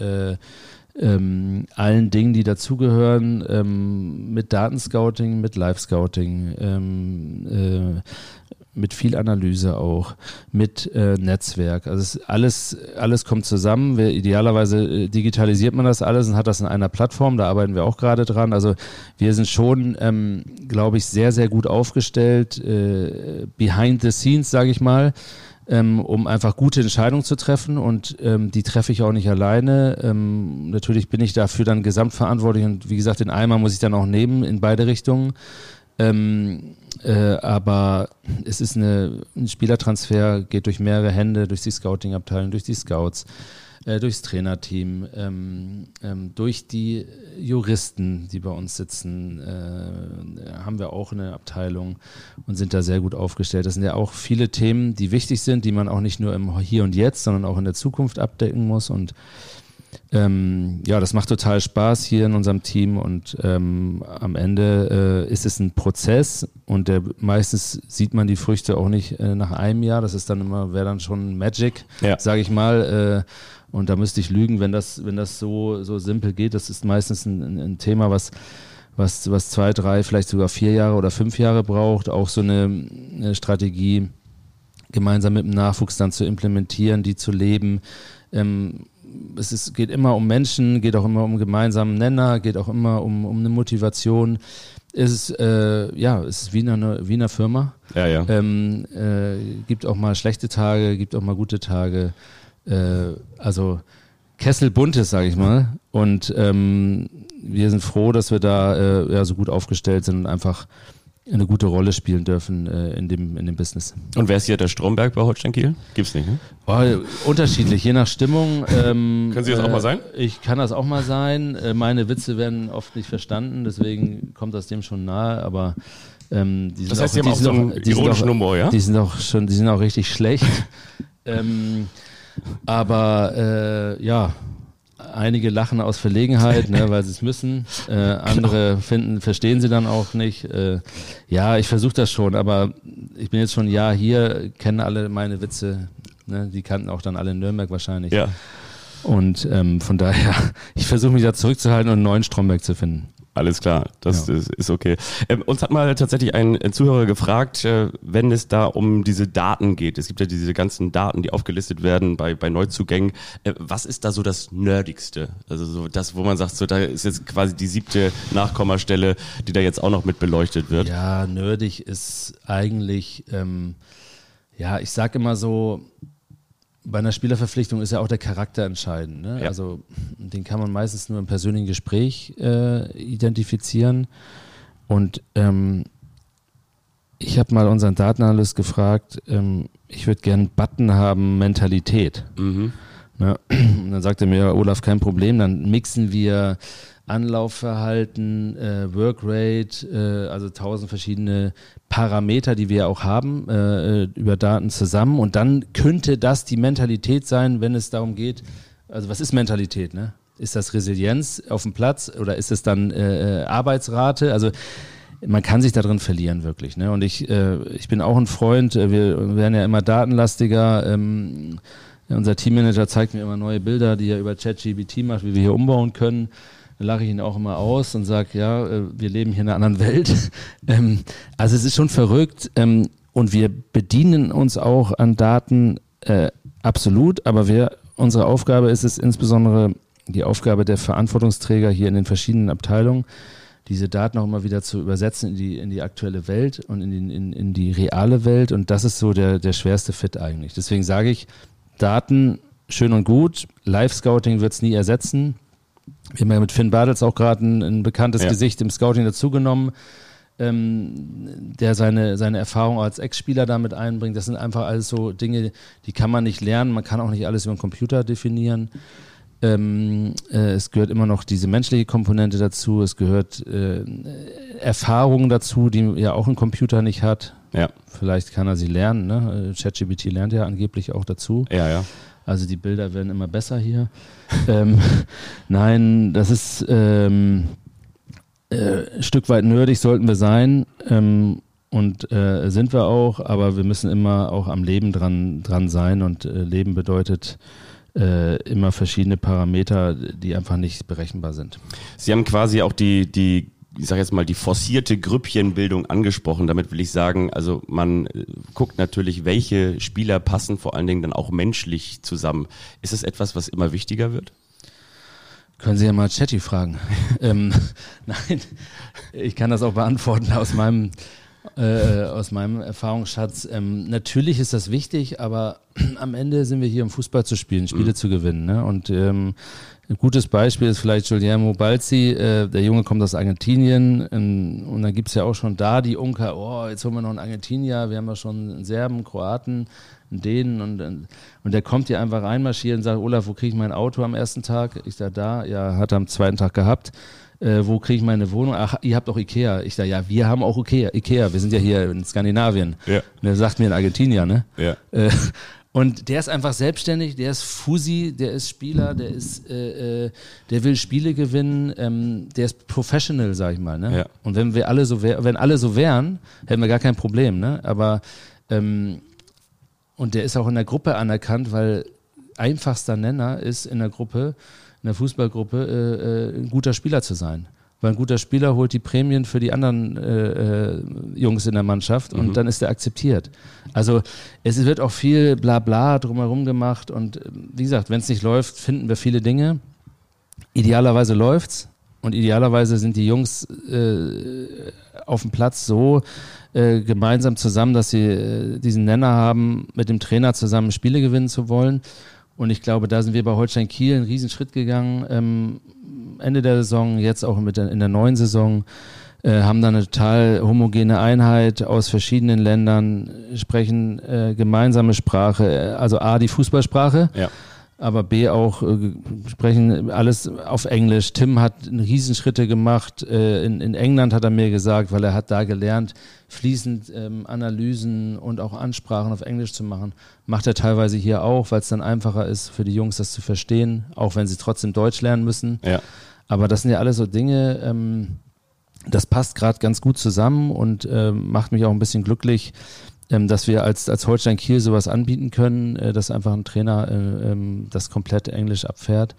allen Dingen, die dazugehören, mit Datenscouting, mit Live-Scouting, mit viel Analyse auch, mit Netzwerk. Also alles kommt zusammen. Idealerweise digitalisiert man das alles und hat das in einer Plattform. Da arbeiten wir auch gerade dran. Also wir sind schon, glaube ich, sehr, sehr gut aufgestellt, behind the scenes, sage ich mal, um einfach gute Entscheidungen zu treffen und die treffe ich auch nicht alleine. Natürlich bin ich dafür dann gesamtverantwortlich und wie gesagt, den Eimer muss ich dann auch nehmen in beide Richtungen. Aber es ist ein Spielertransfer, geht durch mehrere Hände, durch die Scouting-Abteilung, durch die Scouts, durchs Trainerteam, durch die Juristen, die bei uns sitzen, haben wir auch eine Abteilung und sind da sehr gut aufgestellt. Das sind ja auch viele Themen, die wichtig sind, die man auch nicht nur im Hier und Jetzt, sondern auch in der Zukunft abdecken muss. Und das macht total Spaß hier in unserem Team und am Ende ist es ein Prozess und meistens sieht man die Früchte auch nicht nach einem Jahr. Das ist dann wäre dann schon Magic, sage ich mal. Und da müsste ich lügen, wenn das so simpel geht. Das ist meistens ein Thema, was 2, 3, vielleicht sogar 4 Jahre oder 5 Jahre braucht. Auch so eine Strategie gemeinsam mit dem Nachwuchs dann zu implementieren, die zu leben. Geht immer um Menschen, geht auch immer um gemeinsamen Nenner, geht auch immer um eine Motivation. Es ist wie eine Firma. Ja. Gibt auch mal schlechte Tage, gibt auch mal gute Tage. Also Kessel buntes, sage ich mal. Und wir sind froh, dass wir da so gut aufgestellt sind und einfach eine gute Rolle spielen dürfen in dem Business. Und wer ist hier der Stromberg bei Holstein Kiel? Gibt's nicht, ne? Unterschiedlich, je nach Stimmung. Können Sie das auch mal sein? Ich kann das auch mal sein. Meine Witze werden oft nicht verstanden, deswegen kommt das dem schon nahe, aber das heißt, Sie haben auch so einen ironischen Humor, ja? Die sind auch richtig schlecht. Einige lachen aus Verlegenheit, ne, weil sie es müssen. Andere verstehen sie dann auch nicht. Ich versuche das schon, aber ich bin jetzt schon ein Jahr hier, kenne alle meine Witze. Ne, die kannten auch dann alle in Nürnberg wahrscheinlich. Ja. Und von daher, ich versuche mich da zurückzuhalten und einen neuen Stromberg zu finden. Alles klar, das ist okay. Uns hat mal tatsächlich ein Zuhörer gefragt, wenn es da um diese Daten geht. Es gibt ja diese ganzen Daten, die aufgelistet werden bei Neuzugängen. Was ist da so das Nerdigste? Also so das, wo man sagt, so da ist jetzt quasi die 7. Nachkommastelle, die da jetzt auch noch mit beleuchtet wird. Ja, nerdig ist eigentlich, ich sag immer so, bei einer Spielerverpflichtung ist ja auch der Charakter entscheidend. Ne? Ja. Also den kann man meistens nur im persönlichen Gespräch identifizieren. Und ich habe mal unseren Datenanalyst gefragt, ich würde gerne einen Button haben, Mentalität. Mhm. Ja, und dann sagte er mir, Olaf, kein Problem, dann mixen wir Anlaufverhalten, Workrate, also 1000 verschiedene Parameter, die wir auch haben, über Daten zusammen und dann könnte das die Mentalität sein, wenn es darum geht, also was ist Mentalität, ne? Ist das Resilienz auf dem Platz oder ist es dann Arbeitsrate? Also man kann sich da drin verlieren wirklich, ne? Und ich bin auch ein Freund, wir werden ja immer datenlastiger, unser Teammanager zeigt mir immer neue Bilder, die er über ChatGPT macht, wie wir hier umbauen können. Da lache ich ihn auch immer aus und sage, wir leben hier in einer anderen Welt. Also es ist schon verrückt und wir bedienen uns auch an Daten absolut, aber unsere Aufgabe ist es insbesondere die Aufgabe der Verantwortungsträger hier in den verschiedenen Abteilungen, diese Daten auch immer wieder zu übersetzen in die aktuelle Welt und in die reale Welt und das ist so der schwerste Fit eigentlich. Deswegen sage ich, Daten schön und gut, Live-Scouting wird es nie ersetzen. Wir haben ja mit Finn Bartels auch gerade ein bekanntes Gesicht im Scouting dazugenommen, der seine Erfahrung als Ex-Spieler damit einbringt. Das sind einfach alles so Dinge, die kann man nicht lernen. Man kann auch nicht alles über den Computer definieren. Es gehört immer noch diese menschliche Komponente dazu. Es gehört Erfahrungen dazu, die ja auch ein Computer nicht hat. Ja. Vielleicht kann er sie lernen. Ne? ChatGPT lernt ja angeblich auch dazu. Ja. Also die Bilder werden immer besser hier. Nein, das ist ein Stück weit nerdig, sollten wir sein und sind wir auch, aber wir müssen immer auch am Leben dran sein und Leben bedeutet immer verschiedene Parameter, die einfach nicht berechenbar sind. Sie haben quasi auch die ich sage jetzt mal, die forcierte Grüppchenbildung angesprochen. Damit will ich sagen, also man guckt natürlich, welche Spieler passen vor allen Dingen dann auch menschlich zusammen. Ist das etwas, was immer wichtiger wird? Können Sie ja mal Chatty fragen. Nein, ich kann das auch beantworten aus meinem Erfahrungsschatz. Natürlich ist das wichtig, aber am Ende sind wir hier, um Fußball zu spielen, Spiele zu gewinnen. Ne? Und ein gutes Beispiel ist vielleicht Guillermo Balzi, der Junge kommt aus Argentinien und dann gibt's ja auch schon da die Unker, jetzt holen wir noch einen Argentinier, wir haben ja schon einen Serben, Kroaten, einen Dänen und der kommt hier einfach reinmarschiert und sagt, Olaf, wo kriege ich mein Auto am ersten Tag? Ich sage, da, ja, hat er am zweiten Tag gehabt. Wo kriege ich meine Wohnung? Ach, ihr habt auch Ikea. Ich sage, ja, wir haben auch Ikea. Wir sind ja hier in Skandinavien. Ja. Und der sagt mir in Argentinien, ne? Ja. Und der ist einfach selbstständig, der ist Fusi, der ist Spieler, der will Spiele gewinnen, der ist professional, sag ich mal, ne? Ja. Und wenn wir alle so wären, hätten wir gar kein Problem, ne? Aber und der ist auch in der Gruppe anerkannt, weil einfachster Nenner ist in der Fußballgruppe ein guter Spieler zu sein. Weil ein guter Spieler holt die Prämien für die anderen Jungs in der Mannschaft und dann ist er akzeptiert. Also es wird auch viel Blabla drumherum gemacht und wie gesagt, wenn es nicht läuft, finden wir viele Dinge. Idealerweise läuft's und idealerweise sind die Jungs auf dem Platz so gemeinsam zusammen, dass sie diesen Nenner haben, mit dem Trainer zusammen Spiele gewinnen zu wollen. Und ich glaube, da sind wir bei Holstein Kiel einen riesen Schritt gegangen, Ende der Saison, jetzt auch in der neuen Saison, haben da eine total homogene Einheit aus verschiedenen Ländern, sprechen gemeinsame Sprache, also A, die Fußballsprache, ja. Aber B auch sprechen alles auf Englisch. Tim hat Riesenschritte gemacht. In England hat er mir gesagt, weil er hat da gelernt, fließend Analysen und auch Ansprachen auf Englisch zu machen. Macht er teilweise hier auch, weil es dann einfacher ist für die Jungs, das zu verstehen, auch wenn sie trotzdem Deutsch lernen müssen. Ja. Aber das sind ja alles so Dinge, das passt gerade ganz gut zusammen und macht mich auch ein bisschen glücklich, dass wir als Holstein Kiel sowas anbieten können, dass einfach ein Trainer das komplett Englisch abfährt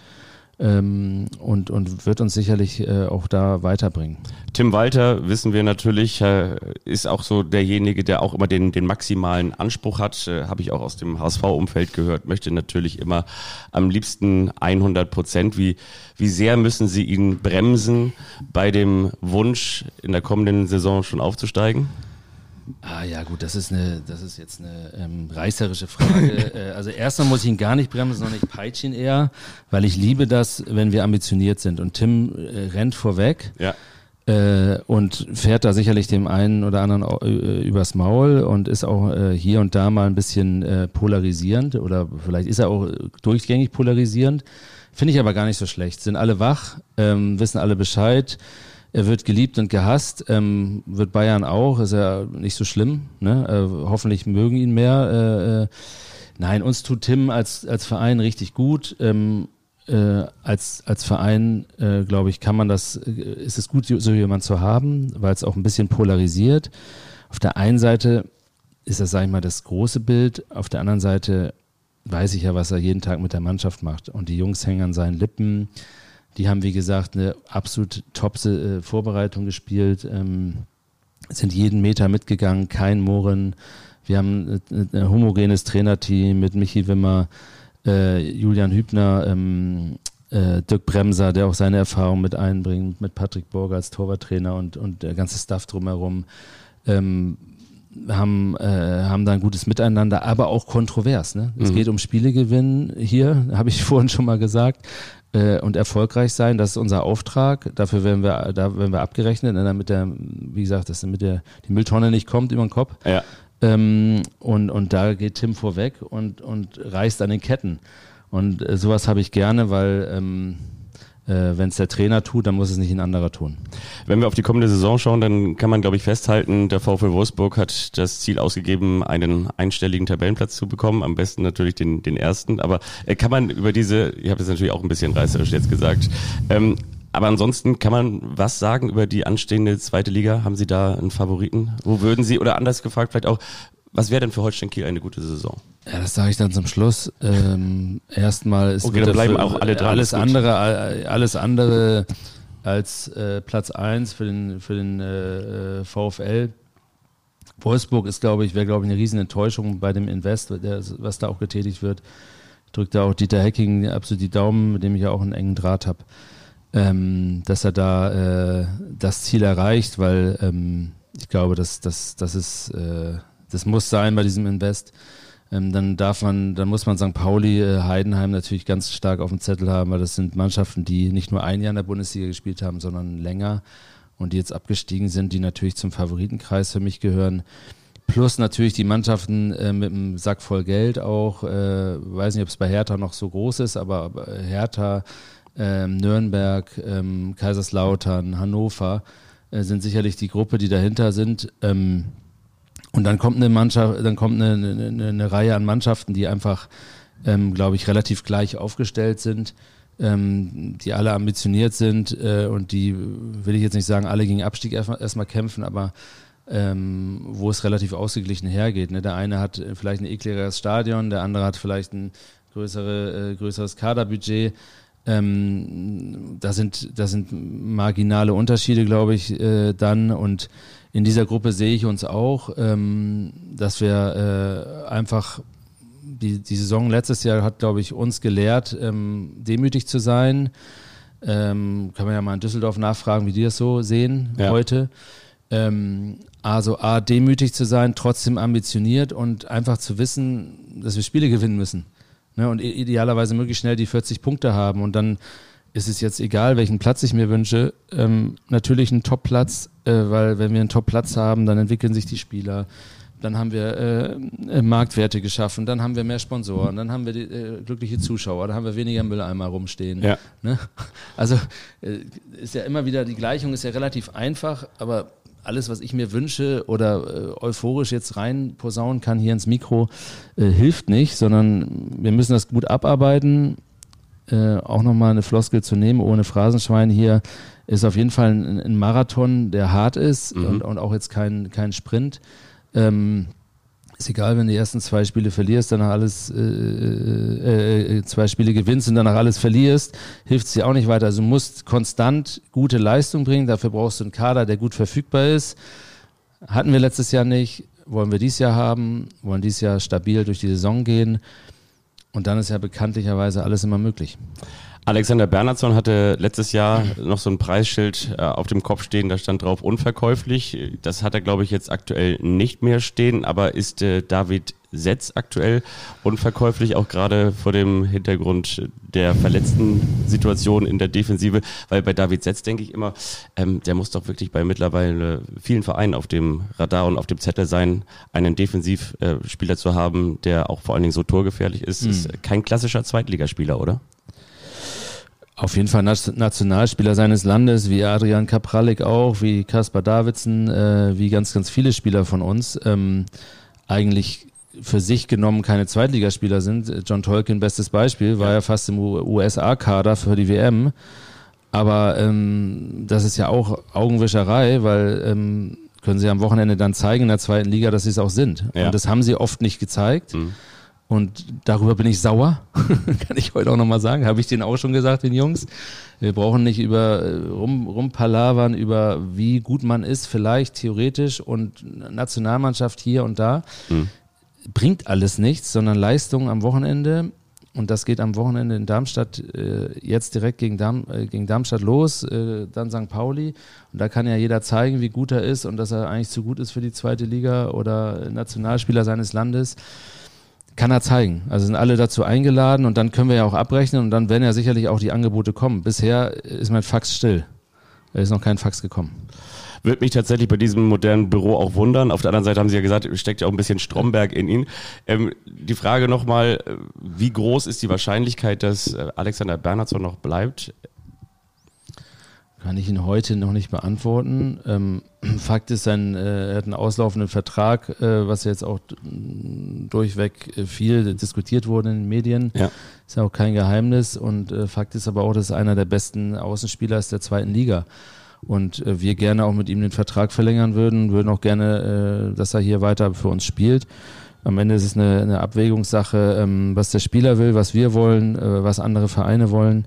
und wird uns sicherlich auch da weiterbringen. Tim Walter, wissen wir natürlich, ist auch so derjenige, der auch immer den maximalen Anspruch hat, habe ich auch aus dem HSV-Umfeld gehört, möchte natürlich immer am liebsten 100%. Wie sehr müssen Sie ihn bremsen bei dem Wunsch, in der kommenden Saison schon aufzusteigen? Ja gut, das ist jetzt eine reißerische Frage. Also erstmal muss ich ihn gar nicht bremsen, sondern ich peitsche ihn eher, weil ich liebe das, wenn wir ambitioniert sind. Und Tim rennt vorweg und fährt da sicherlich dem einen oder anderen übers Maul und ist auch hier und da mal ein bisschen polarisierend oder vielleicht ist er auch durchgängig polarisierend. Finde ich aber gar nicht so schlecht. Sind alle wach, wissen alle Bescheid. Er wird geliebt und gehasst, wird Bayern auch, ist ja nicht so schlimm, ne? Hoffentlich mögen ihn mehr. Nein, uns tut Tim als Verein richtig gut. Als Verein, glaube ich, ist es gut, so jemanden zu haben, weil es auch ein bisschen polarisiert. Auf der einen Seite ist das, sag ich mal, das große Bild, auf der anderen Seite weiß ich ja, was er jeden Tag mit der Mannschaft macht. Und die Jungs hängen an seinen Lippen. Die haben, wie gesagt, eine absolut top Vorbereitung gespielt, sind jeden Meter mitgegangen, kein Murren. Wir haben ein homogenes Trainerteam mit Michi Wimmer, Julian Hübner, Dirk Bremser, der auch seine Erfahrung mit einbringt, mit Patrick Borger als Torwarttrainer und der ganze Staff drumherum. Haben da ein gutes Miteinander, aber auch kontrovers. Ne? Es geht um Spiele gewinnen hier, habe ich vorhin schon mal gesagt. Und erfolgreich sein, das ist unser Auftrag. Dafür werden wir abgerechnet, damit wie gesagt, die Mülltonne nicht kommt über den Kopf. Ja. Und da geht Tim vorweg und reißt an den Ketten. Und sowas habe ich gerne, weil wenn es der Trainer tut, dann muss es nicht ein anderer tun. Wenn wir auf die kommende Saison schauen, dann kann man, glaube ich, festhalten, der VfL Wolfsburg hat das Ziel ausgegeben, einen einstelligen Tabellenplatz zu bekommen, am besten natürlich den ersten, aber kann man über ich habe das natürlich auch ein bisschen reißerisch jetzt gesagt, aber ansonsten kann man was sagen über die anstehende zweite Liga? Haben Sie da einen Favoriten? Wo würden Sie, oder anders gefragt vielleicht auch, was wäre denn für Holstein Kiel eine gute Saison? Ja, das sage ich dann zum Schluss. Erstmal ist okay, dann bleiben auch alle dran. Alles andere als Platz 1 für den VfL. Wolfsburg wäre, glaube ich, eine riesen Enttäuschung bei dem Invest, was da auch getätigt wird. Ich drücke da auch Dieter Hecking absolut die Daumen, mit dem ich ja auch einen engen Draht habe, dass er da das Ziel erreicht, weil ich glaube, das muss sein bei diesem Invest. Dann muss man St. Pauli, Heidenheim natürlich ganz stark auf dem Zettel haben, weil das sind Mannschaften, die nicht nur ein Jahr in der Bundesliga gespielt haben, sondern länger und die jetzt abgestiegen sind, die natürlich zum Favoritenkreis für mich gehören. Plus natürlich die Mannschaften mit einem Sack voll Geld auch, weiß nicht, ob es bei Hertha noch so groß ist, aber Hertha, Nürnberg, Kaiserslautern, Hannover sind sicherlich die Gruppe, die dahinter sind. Und dann kommt eine Reihe an Mannschaften, die einfach, glaube ich, relativ gleich aufgestellt sind, die alle ambitioniert sind und die, will ich jetzt nicht sagen, alle gegen Abstieg erstmal kämpfen, aber wo es relativ ausgeglichen hergeht. Ne? Der eine hat vielleicht ein ekligeres Stadion, der andere hat vielleicht ein größeres Kaderbudget. Da sind marginale Unterschiede, glaube ich, dann, und in dieser Gruppe sehe ich uns auch, dass wir einfach, die Saison letztes Jahr hat, glaube ich, uns gelehrt, demütig zu sein. Kann man ja mal in Düsseldorf nachfragen, wie die das so sehen heute. Also demütig zu sein, trotzdem ambitioniert und einfach zu wissen, dass wir Spiele gewinnen müssen. Ne? Und idealerweise möglichst schnell die 40 Punkte haben. Und dann ist es jetzt egal, welchen Platz ich mir wünsche. Natürlich ein Top-Platz, weil wenn wir einen Top-Platz haben, dann entwickeln sich die Spieler. Dann haben wir Marktwerte geschaffen, dann haben wir mehr Sponsoren, dann haben wir glückliche Zuschauer, dann haben wir weniger Mülleimer rumstehen. Ja. Ne? Also ist ja immer wieder, die Gleichung ist ja relativ einfach, aber alles, was ich mir wünsche oder euphorisch jetzt rein posaunen kann hier ins Mikro, hilft nicht, sondern wir müssen das gut abarbeiten. Auch nochmal eine Floskel zu nehmen, ohne Phrasenschwein hier, ist auf jeden Fall ein Marathon, der hart ist und auch jetzt kein Sprint. Ist egal, wenn du die ersten 2 Spiele verlierst, danach alles 2 Spiele gewinnst und danach alles verlierst, hilft es dir auch nicht weiter. Also du musst konstant gute Leistung bringen, dafür brauchst du einen Kader, der gut verfügbar ist. Hatten wir letztes Jahr nicht, wollen wir dieses Jahr haben, wollen dieses Jahr stabil durch die Saison gehen und dann ist ja bekanntlicherweise alles immer möglich. Alexander Bernhardsson hatte letztes Jahr noch so ein Preisschild auf dem Kopf stehen, da stand drauf unverkäuflich. Das hat er, glaube ich, jetzt aktuell nicht mehr stehen, aber ist David Setz aktuell unverkäuflich, auch gerade vor dem Hintergrund der verletzten Situation in der Defensive? Weil bei David Setz denke ich immer, der muss doch wirklich bei mittlerweile vielen Vereinen auf dem Radar und auf dem Zettel sein, einen Defensivspieler zu haben, der auch vor allen Dingen so torgefährlich ist. Ist kein klassischer Zweitligaspieler, oder? Auf jeden Fall Nationalspieler seines Landes, wie Adrian Kapralik auch, wie Kaspar Davidsen, wie ganz, ganz viele Spieler von uns, eigentlich für sich genommen keine Zweitligaspieler sind. John Tolkien, bestes Beispiel, war ja fast im USA-Kader für die WM. Aber das ist ja auch Augenwischerei, weil können sie am Wochenende dann zeigen in der zweiten Liga, dass sie es auch sind. Ja. Und das haben sie oft nicht gezeigt. Und darüber bin ich sauer, kann ich heute auch nochmal sagen, habe ich denen auch schon gesagt, den Jungs. Wir brauchen nicht rumpalavern über wie gut man ist, vielleicht theoretisch und Nationalmannschaft hier und da. Bringt alles nichts, sondern Leistung am Wochenende. Und das geht am Wochenende in Darmstadt jetzt direkt gegen Darmstadt los, dann St. Pauli. Und da kann ja jeder zeigen, wie gut er ist und dass er eigentlich zu gut ist für die zweite Liga oder Nationalspieler seines Landes. Kann er zeigen. Also sind alle dazu eingeladen und dann können wir ja auch abrechnen und dann werden ja sicherlich auch die Angebote kommen. Bisher ist mein Fax still. Da ist noch kein Fax gekommen. Würde mich tatsächlich bei diesem modernen Büro auch wundern. Auf der anderen Seite haben Sie ja gesagt, steckt ja auch ein bisschen Stromberg in Ihnen. Die Frage nochmal, wie groß ist die Wahrscheinlichkeit, dass Alexander Bernhardsson noch bleibt? Kann ich Ihnen heute noch nicht beantworten. Fakt ist, er hat einen auslaufenden Vertrag, was jetzt auch durchweg viel diskutiert wurde in den Medien. Ja. Ist ja auch kein Geheimnis. Und Fakt ist aber auch, dass er einer der besten Außenspieler ist der zweiten Liga. Und wir gerne auch mit ihm den Vertrag verlängern würden auch gerne, dass er hier weiter für uns spielt. Am Ende ist es eine Abwägungssache, was der Spieler will, was wir wollen, was andere Vereine wollen.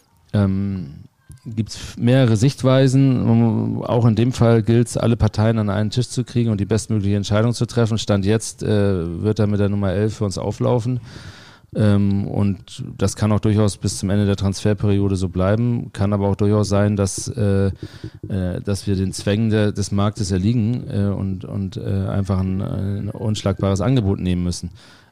Gibt es mehrere Sichtweisen. Auch in dem Fall gilt es, alle Parteien an einen Tisch zu kriegen und die bestmögliche Entscheidung zu treffen. Stand jetzt wird er mit der Nummer 11 für uns auflaufen. Und das kann auch durchaus bis zum Ende der Transferperiode so bleiben. Kann aber auch durchaus sein, dass wir den Zwängen des Marktes erliegen und einfach ein unschlagbares Angebot nehmen müssen.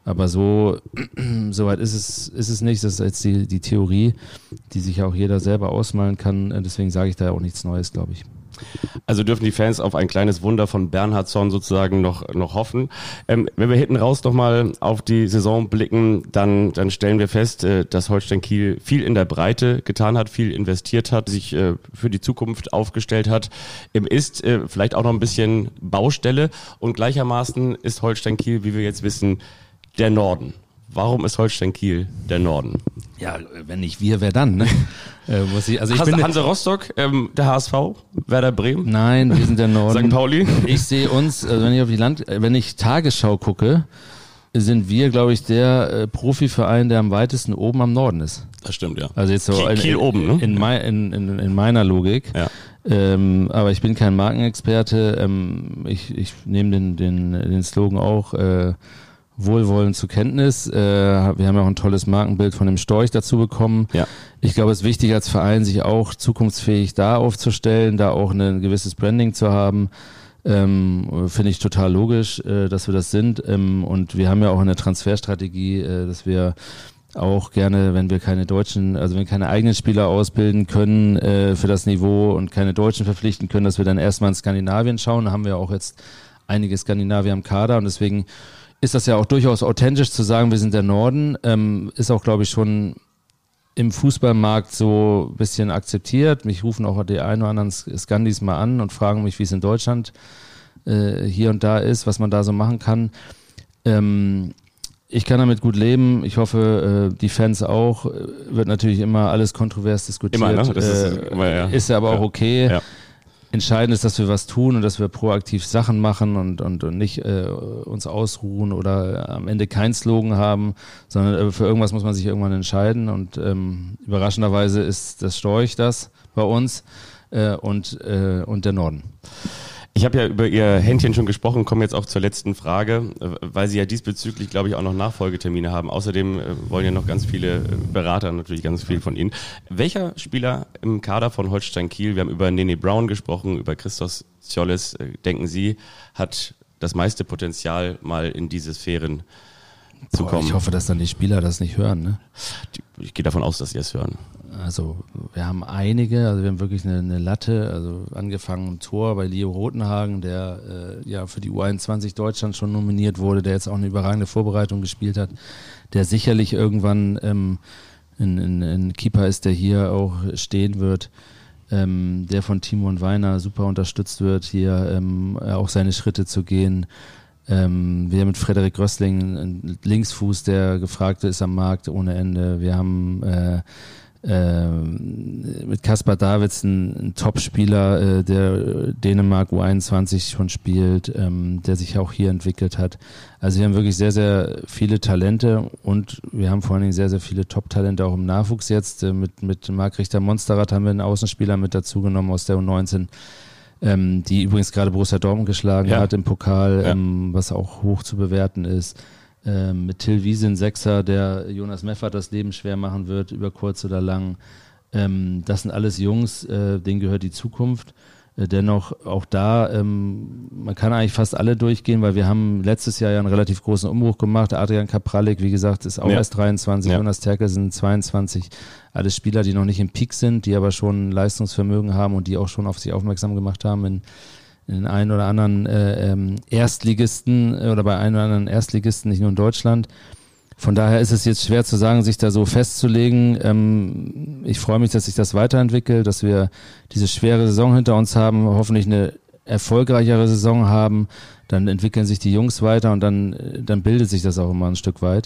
Aber so weit ist es nicht. Das ist jetzt die Theorie, die sich ja auch jeder selber ausmalen kann. Deswegen sage ich da auch nichts Neues, glaube ich. Also dürfen die Fans auf ein kleines Wunder von Bernhardsson sozusagen noch hoffen. Wenn wir hinten raus nochmal auf die Saison blicken, dann stellen wir fest, dass Holstein Kiel viel in der Breite getan hat, viel investiert hat, sich für die Zukunft aufgestellt hat. Ist vielleicht auch noch ein bisschen Baustelle und gleichermaßen ist Holstein Kiel, wie wir jetzt wissen, der Norden. Warum ist Holstein Kiel der Norden? Ja, wenn nicht wir, wer dann? Ne? Hansa Rostock, der HSV, Werder Bremen? Nein, wir sind der Norden. St. Pauli? Ich sehe uns, also wenn ich Tagesschau gucke, sind wir, glaube ich, der Profiverein, der am weitesten oben am Norden ist. Das stimmt, ja. Also jetzt so Kiel oben, ne? In meiner Logik. Ja. Aber ich bin kein Markenexperte. Ich nehme den Slogan auch wohlwollend zur Kenntnis. Wir haben ja auch ein tolles Markenbild von dem Storch dazu bekommen. Ja. Ich glaube, es ist wichtig als Verein, sich auch zukunftsfähig da aufzustellen, da auch ein gewisses Branding zu haben. Finde ich total logisch, dass wir das sind. Und wir haben ja auch eine Transferstrategie, dass wir auch gerne, wenn wir keine eigenen Spieler ausbilden können für das Niveau und keine Deutschen verpflichten können, dass wir dann erstmal in Skandinavien schauen. Da haben wir auch jetzt einige Skandinavier im Kader und deswegen ist das ja auch durchaus authentisch zu sagen, wir sind der Norden. Ist auch, glaube ich, schon im Fußballmarkt so ein bisschen akzeptiert. Mich rufen auch die ein oder anderen Skandis mal an und fragen mich, wie es in Deutschland hier und da ist, was man da so machen kann. Ich kann damit gut leben. Ich hoffe, die Fans auch. Wird natürlich immer alles kontrovers diskutiert. Immer, ne? Das ist aber auch okay. Ja. Entscheidend ist, dass wir was tun und dass wir proaktiv Sachen machen und nicht uns ausruhen oder am Ende keinen Slogan haben, sondern für irgendwas muss man sich irgendwann entscheiden und überraschenderweise ist das Storch das bei uns und der Norden. Ich habe ja über Ihr Händchen schon gesprochen, komme jetzt auch zur letzten Frage, weil Sie ja diesbezüglich, glaube ich, auch noch Nachfolgetermine haben. Außerdem wollen ja noch ganz viele Berater, natürlich ganz viel von Ihnen. Welcher Spieler im Kader von Holstein Kiel, wir haben über Nene Brown gesprochen, über Christos Ziolis, denken Sie, hat das meiste Potenzial, mal in diese Sphären zu kommen? Ich hoffe, dass dann die Spieler das nicht hören, ne? Ich gehe davon aus, dass Sie es hören. Also wir haben einige, also wir haben wirklich eine Latte, also angefangen Tor bei Leo Rotenhagen, der ja für die U21 Deutschland schon nominiert wurde, der jetzt auch eine überragende Vorbereitung gespielt hat, der sicherlich irgendwann ein Keeper ist, der hier auch stehen wird, der von Timon Weiner super unterstützt wird, hier auch seine Schritte zu gehen. Wir haben mit Frederik Rössling einen Linksfuß, der gefragt ist am Markt ohne Ende. Wir haben mit Kaspar Davids ein Top-Spieler, der Dänemark U21 schon spielt, der sich auch hier entwickelt hat. Also wir haben wirklich sehr, sehr viele Talente und wir haben vor allen Dingen sehr, sehr viele Top-Talente auch im Nachwuchs jetzt. Mit Marc Richter-Monsterath haben wir einen Außenspieler mit dazu genommen aus der U19, die übrigens gerade Borussia Dortmund geschlagen hat im Pokal, was auch hoch zu bewerten ist. Mit Till Wiese, ein Sechser, der Jonas Meffert das Leben schwer machen wird, über kurz oder lang. Das sind alles Jungs, denen gehört die Zukunft. Dennoch auch da, man kann eigentlich fast alle durchgehen, weil wir haben letztes Jahr ja einen relativ großen Umbruch gemacht. Adrian Kapralik, wie gesagt, ist auch erst 23, Jonas Terkel sind 22. Alles Spieler, die noch nicht im Peak sind, die aber schon Leistungsvermögen haben und die auch schon auf sich aufmerksam gemacht haben in den einen oder anderen Erstligisten oder bei einen oder anderen Erstligisten, nicht nur in Deutschland. Von daher ist es jetzt schwer zu sagen, sich da so festzulegen. Ich freue mich, dass sich das weiterentwickelt, dass wir diese schwere Saison hinter uns haben, hoffentlich eine erfolgreichere Saison haben. Dann entwickeln sich die Jungs weiter und dann bildet sich das auch immer ein Stück weit.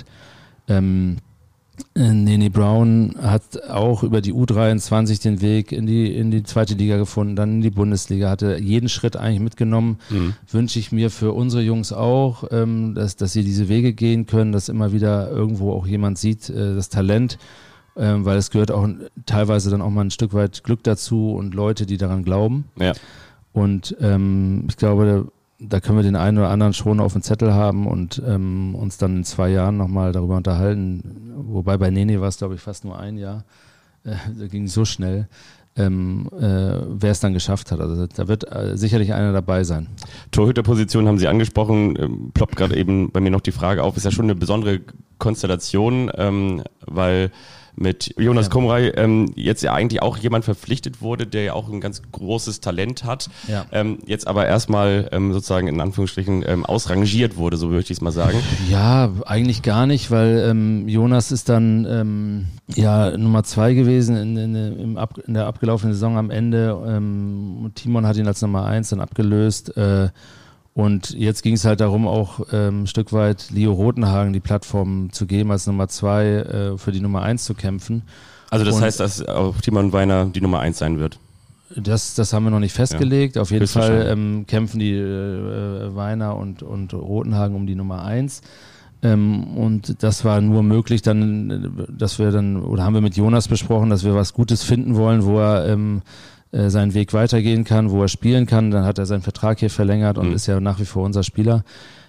Nene Brown hat auch über die U23 den Weg in die zweite Liga gefunden, dann in die Bundesliga, hatte jeden Schritt eigentlich mitgenommen. Wünsche ich mir für unsere Jungs auch, dass sie diese Wege gehen können, dass immer wieder irgendwo auch jemand sieht, das Talent, weil es gehört auch teilweise dann auch mal ein Stück weit Glück dazu und Leute, die daran glauben. Ja. Und ich glaube, da können wir den einen oder anderen schon auf dem Zettel haben und uns dann in 2 Jahren nochmal darüber unterhalten. Wobei bei Nene war es, glaube ich, fast nur ein Jahr. Da ging es so schnell. wer es dann geschafft hat. Also da wird sicherlich einer dabei sein. Torhüterposition haben Sie angesprochen, ploppt gerade eben bei mir noch die Frage auf, ist ja schon eine besondere Konstellation, weil mit Jonas Komrei jetzt ja eigentlich auch jemand verpflichtet wurde, der ja auch ein ganz großes Talent hat, jetzt aber erstmal sozusagen in Anführungsstrichen ausrangiert wurde, so möchte ich es mal sagen. Ja, eigentlich gar nicht, weil Jonas ist dann Nummer 2 gewesen in der abgelaufenen Saison am Ende. Timon hat ihn als Nummer 1 dann abgelöst. Und jetzt ging es halt darum, auch ein Stück weit Leo Rotenhagen die Plattform zu geben, als Nummer 2 für die Nummer 1 zu kämpfen. Also das heißt, dass auch Timon Weiner die Nummer 1 sein wird? Das haben wir noch nicht festgelegt. Auf jeden Fall kämpfen die Weiner und Rotenhagen um die Nummer 1. Und das war nur möglich dann, oder haben wir mit Jonas besprochen, dass wir was Gutes finden wollen, wo er seinen Weg weitergehen kann, wo er spielen kann. Dann hat er seinen Vertrag hier verlängert und ist ja nach wie vor unser Spieler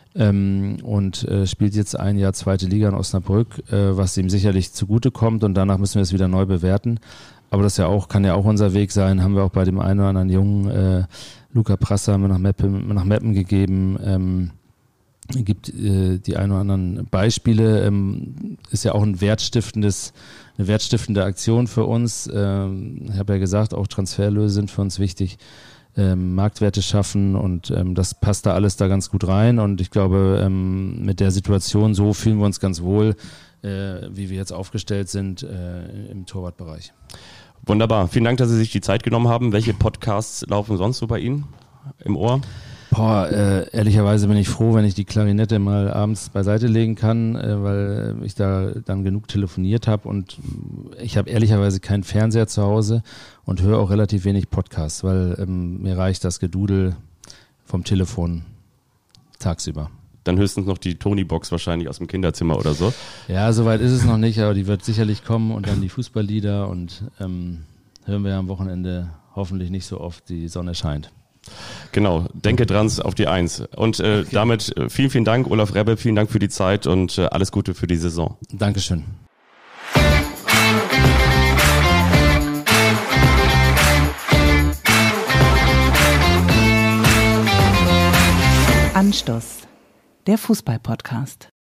und spielt jetzt ein Jahr 2. Liga in Osnabrück, was ihm sicherlich zugutekommt und danach müssen wir es wieder neu bewerten. Aber das kann ja auch unser Weg sein, haben wir auch bei dem einen oder anderen Jungen, Luca Prasser haben wir nach Meppen gegeben, gibt die ein oder anderen Beispiele, ist ja auch eine wertstiftende Aktion für uns. Ich habe ja gesagt, auch Transferlöse sind für uns wichtig, Marktwerte schaffen und das passt da alles da ganz gut rein und ich glaube, mit der Situation so fühlen wir uns ganz wohl, wie wir jetzt aufgestellt sind im Torwartbereich. Wunderbar. Vielen Dank, dass Sie sich die Zeit genommen haben. Welche Podcasts laufen sonst so bei Ihnen im Ohr? Ehrlicherweise bin ich froh, wenn ich die Klarinette mal abends beiseite legen kann, weil ich da dann genug telefoniert habe und ich habe ehrlicherweise keinen Fernseher zu Hause und höre auch relativ wenig Podcasts, weil mir reicht das Gedudel vom Telefon tagsüber. Dann höchstens noch die Tony-Box wahrscheinlich aus dem Kinderzimmer oder so. Ja, soweit ist es noch nicht, aber die wird sicherlich kommen und dann die Fußballlieder und hören wir ja am Wochenende hoffentlich nicht so oft, die Sonne scheint. Genau, denke dran auf die 1. Und damit vielen, vielen Dank, Olaf Rebbe, vielen Dank für die Zeit und alles Gute für die Saison. Dankeschön. Anstoß, der Fußball-Podcast.